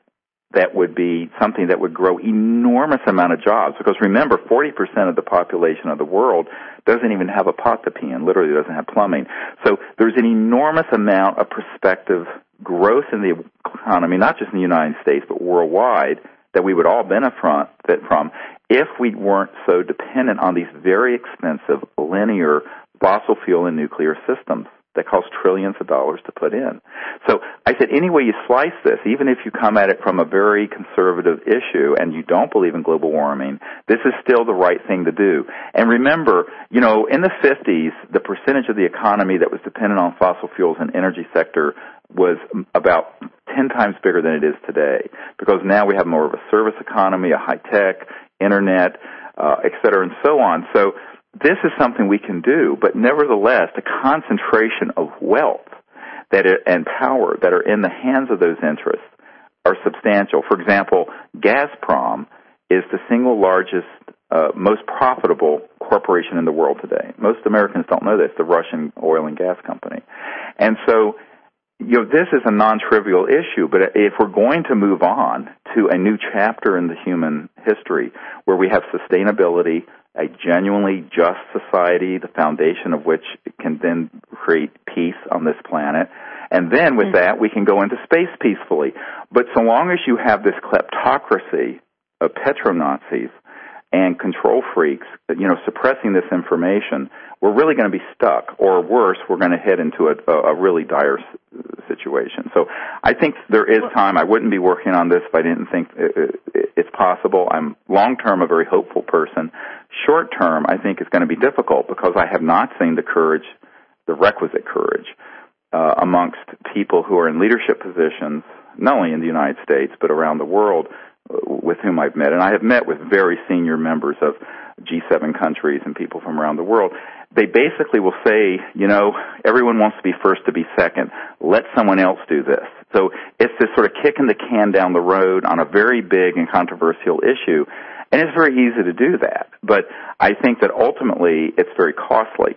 that would be something that would grow enormous amount of jobs. Because remember, forty percent of the population of the world doesn't even have a pot to pee in, literally doesn't have plumbing. So there's an enormous amount of prospective growth in the economy, not just in the United States, but worldwide, that we would all benefit from if we weren't so dependent on these very expensive linear fossil fuel and nuclear systems that cost trillions of dollars to put in. So I said, any way you slice this, even if you come at it from a very conservative issue and you don't believe in global warming, this is still the right thing to do. And remember, you know, in the fifties, the percentage of the economy that was dependent on fossil fuels and energy sector was about ten times bigger than it is today, because now we have more of a service economy, a high-tech, internet, uh, et cetera, and so on. So this is something we can do, but nevertheless, the concentration of wealth that it, and power that are in the hands of those interests are substantial. For example, Gazprom is the single largest, uh, most profitable corporation in the world today. Most Americans don't know this, the Russian oil and gas company. And so, you know, this is a non-trivial issue, but if we're going to move on to a new chapter in the human history where we have sustainability, a genuinely just society, the foundation of which can then create peace on this planet, and then with that we can go into space peacefully. But so long as you have this kleptocracy of petro-Nazis and control freaks, you know, suppressing this information, we're really going to be stuck, or worse, we're going to head into a, a really dire situation. So I think there is time. I wouldn't be working on this if I didn't think it's possible. I'm long-term a very hopeful person. Short-term, I think it's going to be difficult because I have not seen the courage, the requisite courage, uh, amongst people who are in leadership positions, not only in the United States, but around the world, with whom I've met. And I have met with very senior members of G seven countries and people from around the world. They basically will say, you know, everyone wants to be first to be second. Let someone else do this. So it's this sort of kicking the can down the road on a very big and controversial issue. And it's very easy to do that. But I think that ultimately it's very costly.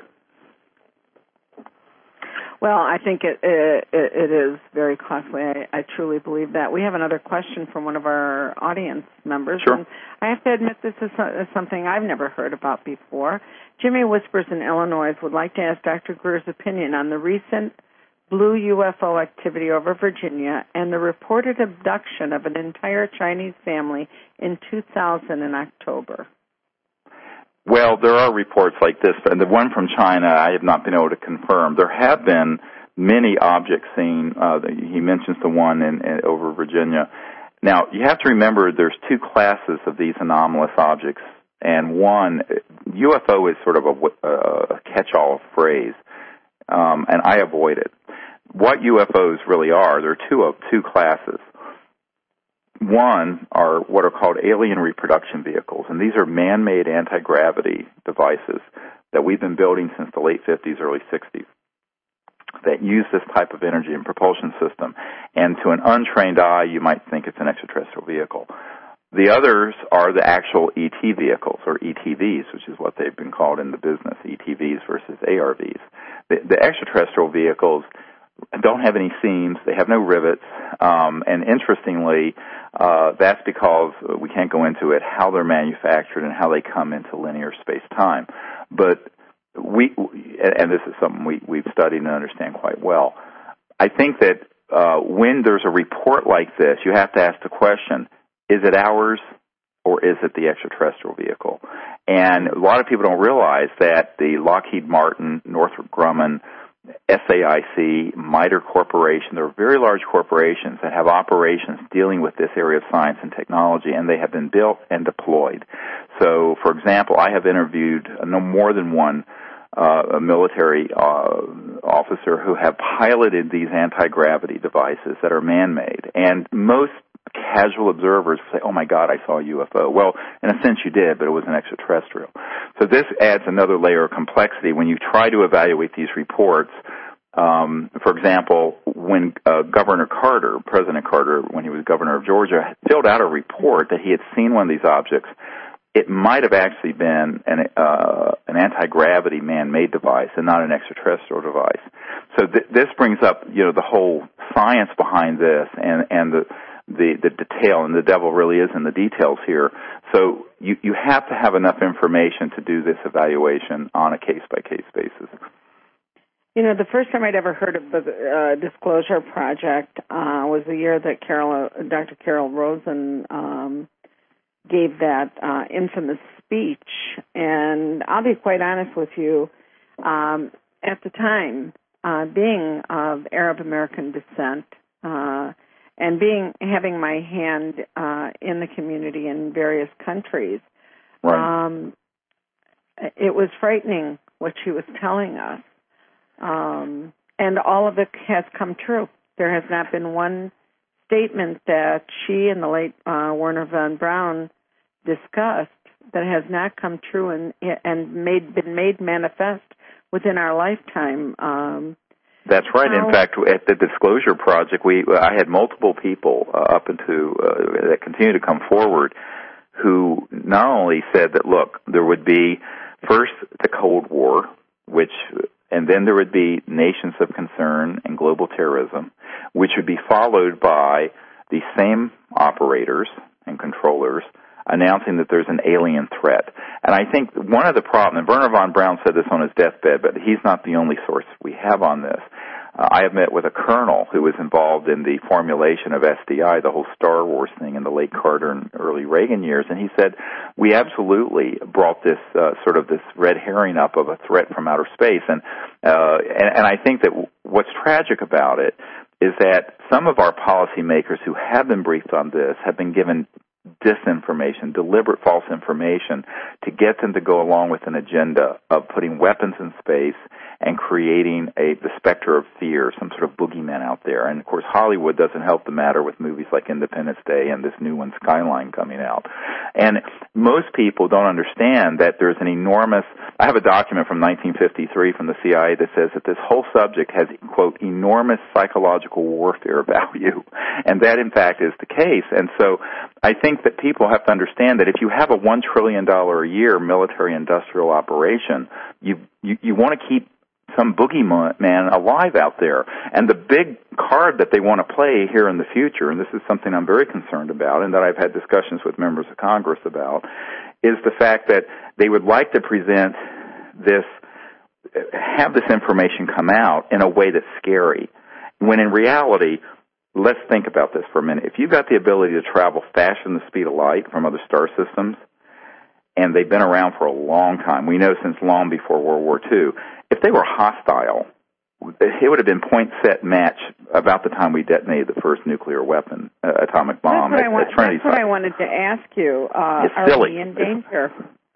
Well, I think it it, it is very costly. I, I truly believe that. We have another question from one of our audience members. Sure. And I have to admit this is something I've never heard about before. Jimmy Whispers in Illinois would like to ask Doctor Greer's opinion on the recent blue U F O activity over Virginia and the reported abduction of an entire Chinese family in two thousand in October. Well, there are reports like this, and the one from China I have not been able to confirm. There have been many objects seen. Uh, he mentions the one in, in, over Virginia. Now, you have to remember there's two classes of these anomalous objects, and one, U F O is sort of a, a catch-all phrase, um, and I avoid it. What U F Os really are, there are two of two classes. One are what are called alien reproduction vehicles, and these are man-made anti-gravity devices that we've been building since the late fifties, early sixties that use this type of energy and propulsion system. And to an untrained eye, you might think it's an extraterrestrial vehicle. The others are the actual E T vehicles, or E T Vs, which is what they've been called in the business, E T Vs versus A R Vs. The, the extraterrestrial vehicles don't have any seams, they have no rivets, um, and interestingly, uh, that's because we can't go into it, how they're manufactured and how they come into linear space-time. But we, and this is something we, we've studied and understand quite well, I think that uh, when there's a report like this, you have to ask the question, is it ours or is it the extraterrestrial vehicle? And a lot of people don't realize that the Lockheed Martin, Northrop Grumman, S A I C, MITRE Corporation, there are very large corporations that have operations dealing with this area of science and technology, and they have been built and deployed. So, for example, I have interviewed no more than one uh, military uh, officer who have piloted these anti-gravity devices that are man-made, and most casual observers say, oh, my God, I saw a U F O. Well, in a sense you did, but it was an extraterrestrial. So this adds another layer of complexity when you try to evaluate these reports. Um, for example, when uh, Governor Carter, President Carter, when he was governor of Georgia, filled out a report that he had seen one of these objects, it might have actually been an, uh, an anti-gravity man-made device and not an extraterrestrial device. So th- this brings up, you know, the whole science behind this and, and the the, the detail, and the devil really is in the details here. So you, you have to have enough information to do this evaluation on a case-by-case basis. You know, the first time I'd ever heard of the uh, Disclosure Project uh, was the year that Carol, uh, Doctor Carol Rosen um, gave that uh, infamous speech. And I'll be quite honest with you, um, at the time, uh, being of Arab American descent uh, and being having my hand uh, in the community in various countries, right. um, it was frightening what she was telling us. Um, and all of it has come true. There has not been one statement that she and the late uh, Werner von Braun discussed that has not come true and and made been made manifest within our lifetime. Um, That's right. how, In fact, at the Disclosure Project, we I had multiple people uh, up into uh, that continue to come forward who not only said that, look, there would be first the Cold War, which and then there would be nations of concern and global terrorism, which would be followed by the same operators and controllers announcing that there's an alien threat. And I think one of the problems, and Werner von Braun said this on his deathbed, but he's not the only source we have on this. Uh, I have met with a colonel who was involved in the formulation of S D I, the whole Star Wars thing in the late Carter and early Reagan years, and he said, we absolutely brought this uh, sort of this red herring up of a threat from outer space. And, uh, and, and I think that w- what's tragic about it is that some of our policymakers who have been briefed on this have been given disinformation, deliberate false information to get them to go along with an agenda of putting weapons in space and creating a the specter of fear, some sort of boogeyman out there. And, of course, Hollywood doesn't help the matter with movies like Independence Day and this new one, Skyline, coming out. And most people don't understand that there's an enormous – I have a document from nineteen fifty-three from the C I A that says that this whole subject has, quote, enormous psychological warfare value. And that, in fact, is the case. And so I think that people have to understand that if you have a one trillion dollars a year military-industrial operation, you, you, you want to keep some boogeyman alive out there. And the big card that they want to play here in the future, and this is something I'm very concerned about and that I've had discussions with members of Congress about, is the fact that they would like to present this, have this information come out in a way that's scary, when in reality, let's think about this for a minute. If you've got the ability to travel faster than the speed of light from other star systems, and they've been around for a long time, we know since long before World War Two, if they were hostile, it would have been point, set, match about the time we detonated the first nuclear weapon, uh, atomic bomb. That's what, at, I, want, at Trinity that's what I wanted to ask you. Uh, it's are silly. we in danger?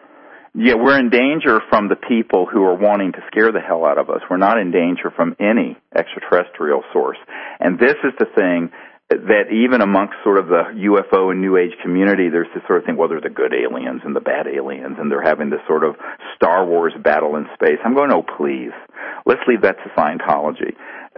Yeah, we're in danger from the people who are wanting to scare the hell out of us. We're not in danger from any extraterrestrial source. And this is the thing that even amongst sort of the U F O and New Age community, there's this sort of thing, well, they're the good aliens and the bad aliens, and they're having this sort of Star Wars battle in space. I'm going, oh, please, let's leave that to Scientology.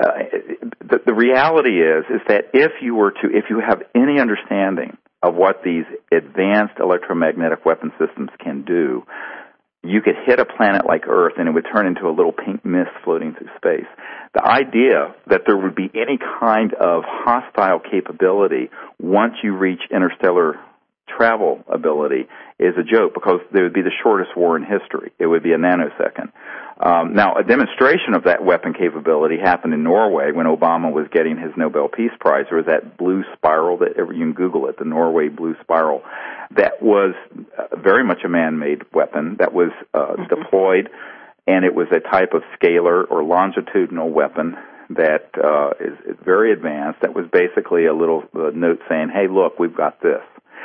Uh, the, the reality is, is that if you were to, if you have any understanding of what these advanced electromagnetic weapon systems can do, you could hit a planet like Earth and it would turn into a little pink mist floating through space. The idea that there would be any kind of hostile capability once you reach interstellar travel ability is a joke, because there would be the shortest war in history. It would be a nanosecond. Um, now, a demonstration of that weapon capability happened in Norway when Obama was getting his Nobel Peace Prize. There was that blue spiral that you can Google it, the Norway blue spiral. That was uh, very much a man-made weapon that was uh, mm-hmm. deployed, and it was a type of scalar or longitudinal weapon that uh, is, is very advanced. That was basically a little uh, note saying, hey, look, we've got this.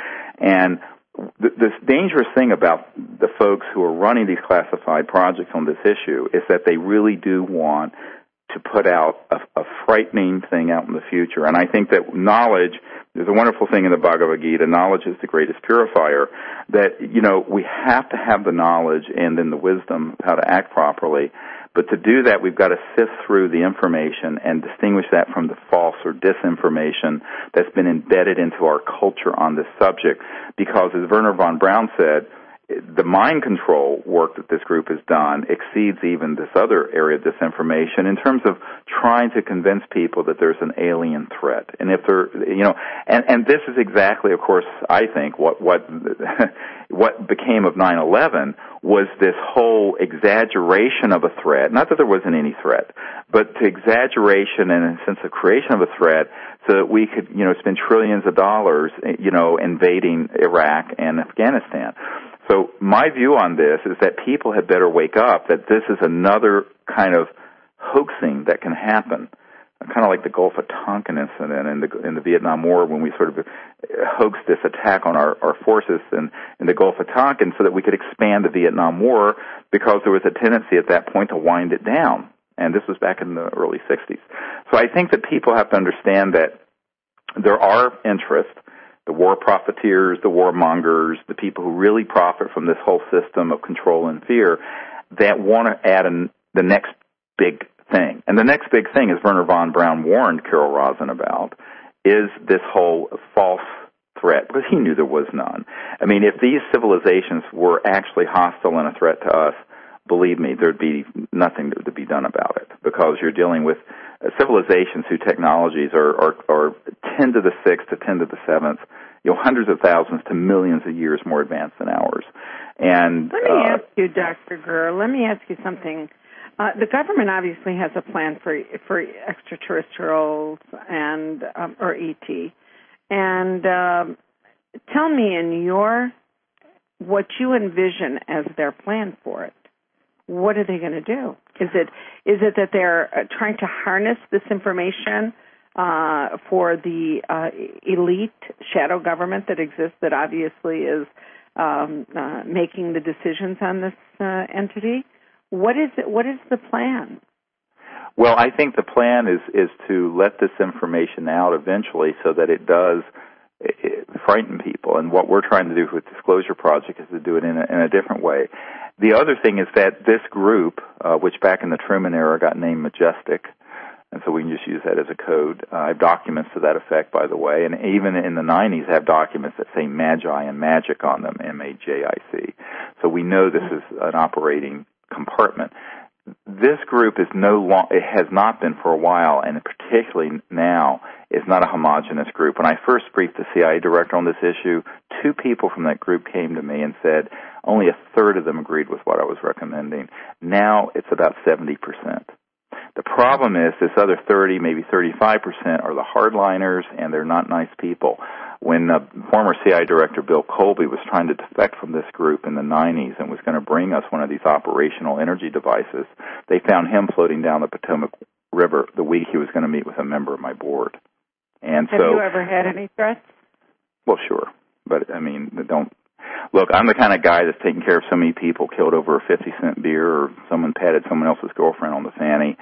And th- this dangerous thing about the folks who are running these classified projects on this issue is that they really do want to put out a, a frightening thing out in the future. And I think that knowledge, there's a wonderful thing in the Bhagavad Gita, knowledge is the greatest purifier, that, you know, we have to have the knowledge and then the wisdom of how to act properly. But to do that, we've got to sift through the information and distinguish that from the false or disinformation that's been embedded into our culture on this subject. Because, as Werner von Braun said, the mind control work that this group has done exceeds even this other area of disinformation in terms of trying to convince people that there's an alien threat. And if there, you know, and, and this is exactly, of course, I think what what what became of nine eleven was this whole exaggeration of a threat. Not that there wasn't any threat, but to exaggeration and a sense of creation of a threat so that we could, you know, spend trillions of dollars, you know, invading Iraq and Afghanistan. So my view on this is that people had better wake up, that this is another kind of hoaxing that can happen, kind of like the Gulf of Tonkin incident in the in the Vietnam War when we sort of hoaxed this attack on our, our forces in, in the Gulf of Tonkin so that we could expand the Vietnam War because there was a tendency at that point to wind it down. And this was back in the early sixties. So I think that people have to understand that there are interests, the war profiteers, the warmongers, the people who really profit from this whole system of control and fear that want to add an, the next big thing. And the next big thing, as Wernher von Braun warned Carol Rosin about, is this whole false threat, because he knew there was none. I mean, if these civilizations were actually hostile and a threat to us, believe me, there'd be nothing to be done about it, because you're dealing with civilizations whose technologies are, are, are ten to the sixth to ten to the seventh, you know, hundreds of thousands to millions of years more advanced than ours. And let me uh, ask you, Doctor Greer, let me ask you something. Uh, the government obviously has a plan for for extraterrestrials and um, or E T. And um, tell me, in your what you envision as their plan for it. What are they going to do? Is it is it that they're uh, trying to harness this information uh, for the uh, elite shadow government that exists, that obviously is um, uh, making the decisions on this uh, entity? What is it? What is the plan? Well, I think the plan is is to let this information out eventually, so that it does it, frighten people. And what we're trying to do with Disclosure Project is to do it in a, in a different way. The other thing is that this group, uh, which back in the Truman era got named Majestic, and so we can just use that as a code. Uh, I have documents to that effect, by the way, and even in the nineties I have documents that say Magi and Magic on them, M A J I C. So we know this is an operating compartment. This group is no long, it has not been for a while, and particularly now, is not a homogenous group. When I first briefed the C I A director on this issue, two people from that group came to me and said only a third of them agreed with what I was recommending. Now it's about seventy percent. The problem is this other thirty, maybe thirty-five percent are the hardliners, and they're not nice people. When uh, former C I A director Bill Colby was trying to defect from this group in the nineties and was going to bring us one of these operational energy devices, they found him floating down the Potomac River the week he was going to meet with a member of my board. And Have so, you ever had any threats? Well, sure. But, I mean, don't... Look, I'm the kind of guy that's taken care of so many people, killed over a fifty cent beer, or someone patted someone else's girlfriend on the fanny.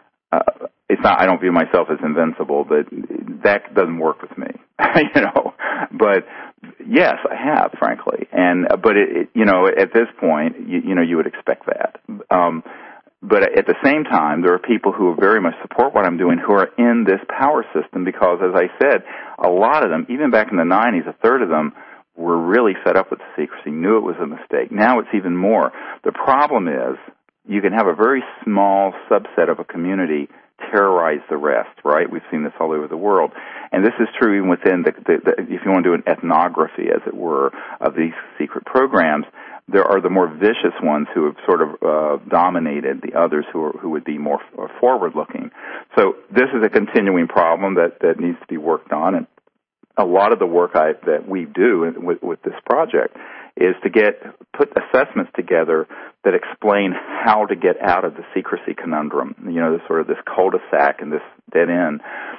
Uh, it's not, I don't view myself as invincible, but that doesn't work with me, you know. But yes, I have, frankly. And, but it, it you know, at this point, you, you know, you would expect that. Um, but at the same time, there are people who very much support what I'm doing who are in this power system because, as I said, a lot of them, even back in the nineties, a third of them were really fed up with the secrecy, knew it was a mistake. Now it's even more. The problem is you can have a very small subset of a community terrorize the rest, right? We've seen this all over the world. And this is true even within the, the, the if you want to do an ethnography, as it were, of these secret programs, there are the more vicious ones who have sort of uh, dominated the others who are, who would be more forward-looking. So this is a continuing problem that, that needs to be worked on, and a lot of the work I, that we do with, with this project is to get put assessments together that explain how to get out of the secrecy conundrum. You know, this sort of this cul-de-sac and this dead end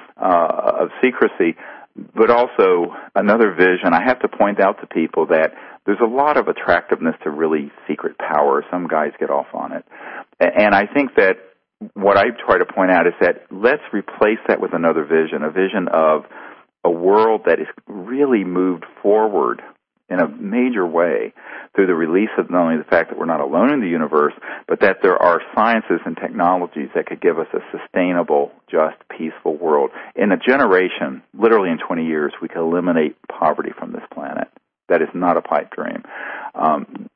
uh, of secrecy. But also another vision. I have to point out to people that there's a lot of attractiveness to really secret power. Some guys get off on it, and I think that what I try to point out is that let's replace that with another vision, a vision of a world that is really moved forward in a major way through the release of not only the fact that we're not alone in the universe, but that there are sciences and technologies that could give us a sustainable, just, peaceful world. In a generation, literally in twenty years, we could eliminate poverty from this planet. That is not a pipe dream. Um,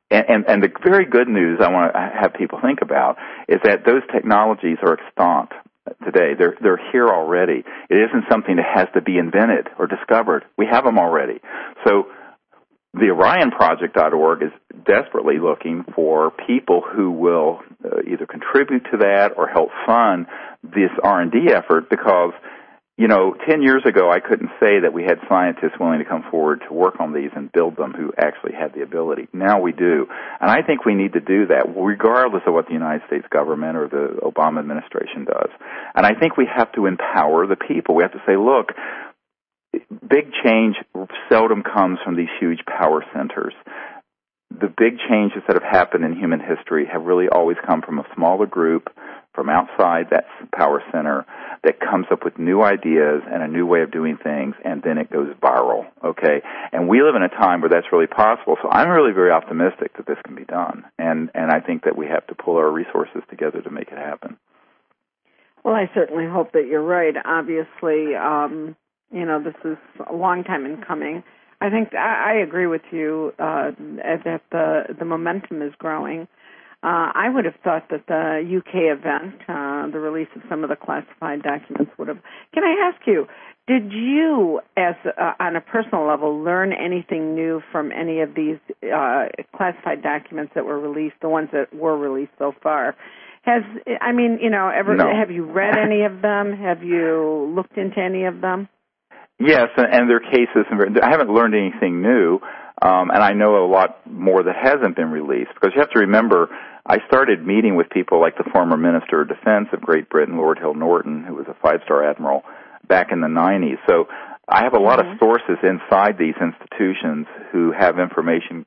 And, and, and the very good news I want to have people think about is that those technologies are extant today. They're, they're here already. It isn't something that has to be invented or discovered. We have them already. So the Orion Project dot org is desperately looking for people who will uh, either contribute to that or help fund this R and D effort, because you know, ten years ago, I couldn't say that we had scientists willing to come forward to work on these and build them who actually had the ability. Now we do. And I think we need to do that regardless of what the United States government or the Obama administration does. And I think we have to empower the people. We have to say, look, big change seldom comes from these huge power centers. The big changes that have happened in human history have really always come from a smaller group from outside that power center that comes up with new ideas and a new way of doing things, and then it goes viral, okay? And we live in a time where that's really possible, so I'm really very optimistic that this can be done, and, and I think that we have to pull our resources together to make it happen. Well, I certainly hope that you're right. Obviously, um, you know, this is a long time in coming. I think I, I agree with you uh, that the the momentum is growing. Uh, I would have thought that the U K event, uh, the release of some of the classified documents would have. Can I ask you, did you, as uh, on a personal level, learn anything new from any of these uh, classified documents that were released, the ones that were released so far? Has I mean, you know, ever no. have you read any of them? Have you looked into any of them? Yes, and, and there are cases. I haven't learned anything new, um, and I know a lot more that hasn't been released, because you have to remember, I started meeting with people like the former Minister of Defense of Great Britain, Lord Hill Norton, who was a five-star admiral back in the nineties. So I have a lot mm-hmm. of sources inside these institutions who have information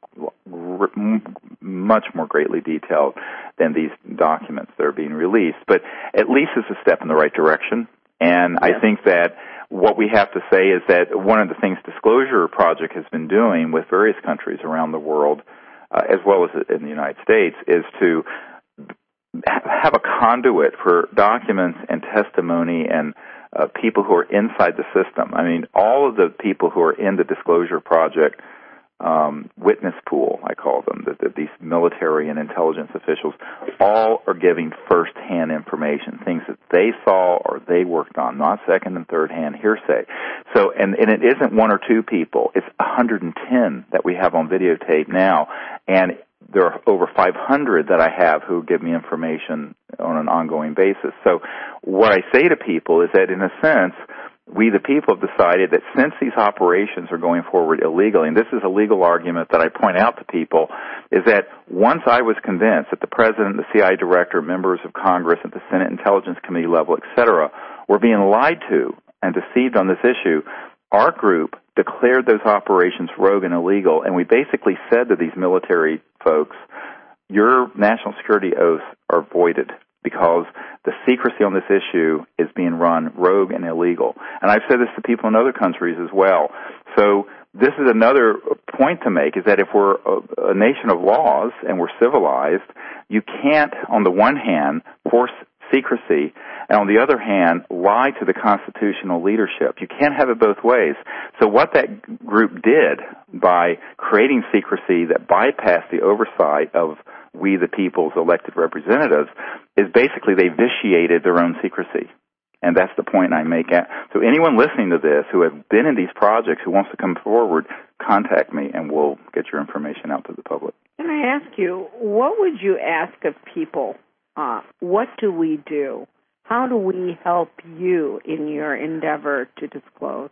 much more greatly detailed than these documents that are being released. But at least it's a step in the right direction, and yes. I think that what we have to say is that one of the things Disclosure Project has been doing with various countries around the world, uh, as well as in the United States, is to have a conduit for documents and testimony and uh, people who are inside the system. I mean, all of the people who are in the Disclosure Project um, witness pool, I call them, that the, these military and intelligence officials, all are giving first-hand information, things that they saw or they worked on, not second and third-hand hearsay. So, and, and it isn't one or two people. It's one hundred ten that we have on videotape now, and there are over five hundred that I have who give me information on an ongoing basis. So what I say to people is that, in a sense, we, the people, have decided that since these operations are going forward illegally, and this is a legal argument that I point out to people, is that once I was convinced that the President, the C I A Director, members of Congress at the Senate Intelligence Committee level, et cetera, were being lied to and deceived on this issue, our group declared those operations rogue and illegal, and we basically said to these military folks, your national security oaths are voided, because the secrecy on this issue is being run rogue and illegal. And I've said this to people in other countries as well. So this is another point to make, is that if we're a, a nation of laws and we're civilized, you can't, on the one hand, force secrecy, and on the other hand, lie to the constitutional leadership. You can't have it both ways. So what that group did by creating secrecy that bypassed the oversight of we the people's elected representatives is basically they vitiated their own secrecy. And that's the point I make. At. So anyone listening to this who have been in these projects who wants to come forward, contact me and we'll get your information out to the public. Can I ask you, what would you ask of people? Uh, what do we do? How do we help you in your endeavor to disclose?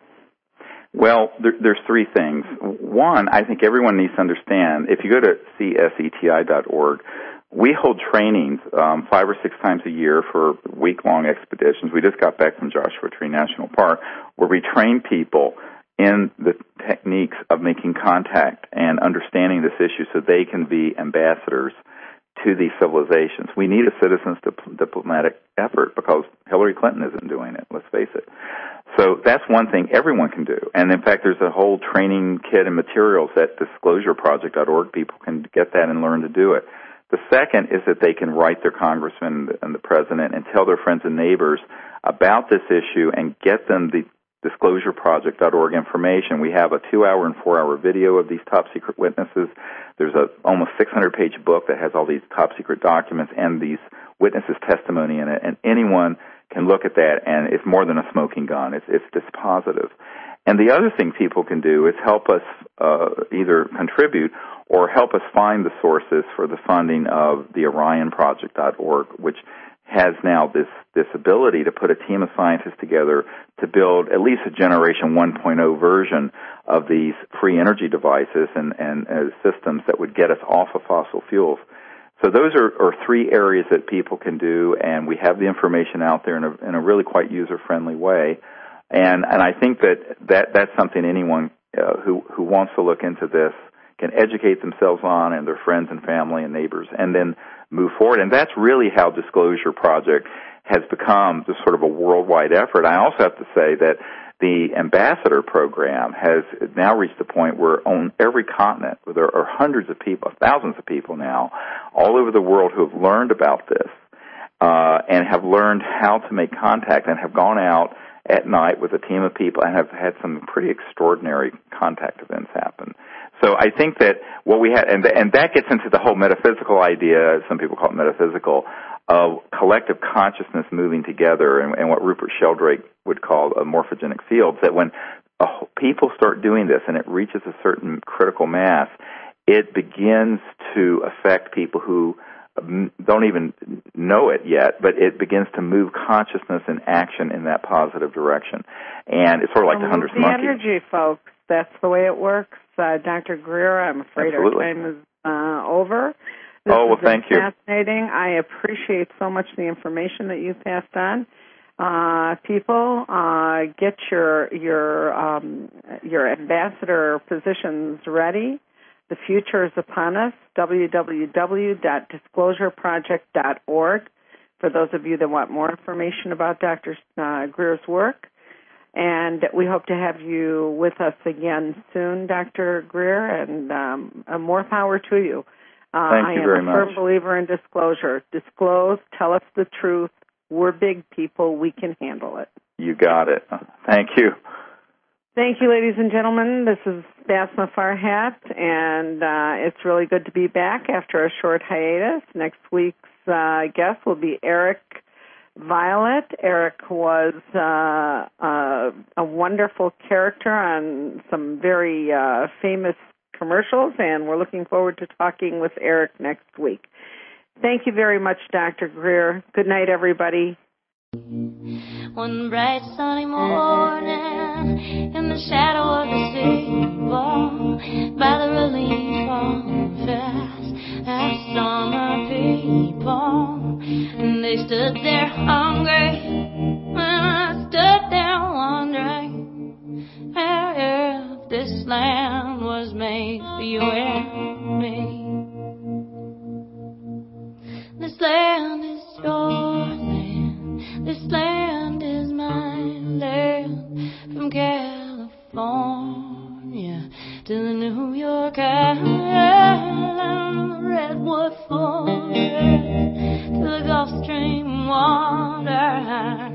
Well, there, there's three things. One, I think everyone needs to understand, if you go to C S E T I dot org, we hold trainings um, five or six times a year for week-long expeditions. We just got back from Joshua Tree National Park, where we train people in the techniques of making contact and understanding this issue so they can be ambassadors to these civilizations. We need a citizens dip- diplomatic effort because Hillary Clinton isn't doing it, let's face it. So that's one thing everyone can do. And in fact, there's a whole training kit and materials at Disclosure Project dot org. People can get that and learn to do it. The second is that they can write their congressman and the president and tell their friends and neighbors about this issue and get them the disclosure project dot org information. We have a two-hour and four-hour video of these top-secret witnesses. There's a almost six hundred page book that has all these top-secret documents and these witnesses' testimony in it, and anyone can look at that, and it's more than a smoking gun. It's, it's dispositive. And the other thing people can do is help us uh, either contribute or help us find the sources for the funding of the Orion Project dot org, which has now this, this ability to put a team of scientists together to build at least a Generation one point oh version of these free energy devices and, and uh, systems that would get us off of fossil fuels. So those are, are three areas that people can do, and we have the information out there in a, in a really quite user-friendly way. And, and I think that, that that's something anyone uh, who, who wants to look into this can educate themselves on, and their friends and family and neighbors, and then move forward. And that's really how Disclosure Project has become just sort of a worldwide effort. I also have to say that the ambassador program has now reached the point where on every continent, where there are hundreds of people, thousands of people now, all over the world who have learned about this uh, and have learned how to make contact and have gone out at night with a team of people and have had some pretty extraordinary contact events happen. So I think that what we had, and, and that gets into the whole metaphysical idea, some people call it metaphysical, of collective consciousness moving together, and, and what Rupert Sheldrake would call a morphogenic fields, that when uh, people start doing this and it reaches a certain critical mass, it begins to affect people who don't even know it yet, but it begins to move consciousness and action in that positive direction. And it's sort of like the hunter's monkey. The energy, folks. That's the way it works. Uh, Doctor Greer, I'm afraid Absolutely. our time is uh, over. This oh, well, thank you. Fascinating. I appreciate so much the information that you passed on. Uh, people, uh, get your your um, your ambassador positions ready. The future is upon us. w w w dot disclosure project dot org for those of you that want more information about Doctor Uh, Greer's work. And we hope to have you with us again soon, Doctor Greer, and um, uh, more power to you. Uh, Thank I you am very a much. firm believer in disclosure. Disclose, tell us the truth. We're big people. We can handle it. You got it. Thank you. Thank you, ladies and gentlemen. This is Basma Farhat, and uh, it's really good to be back after a short hiatus. Next week's uh, guest will be Eric Violet. Eric was uh, uh, a wonderful character on some very uh, famous commercials, and we're looking forward to talking with Eric next week. Thank you very much, Doctor Greer. Good night, everybody. One bright sunny morning, in the shadow of the steeple, by the relief of fast, I saw my people, and they stood there hungry, and I stood there wondering if this land was made for you and me. This land is your land, this land is my land, from California to the New York Island, the redwood forest to the Gulf Stream water.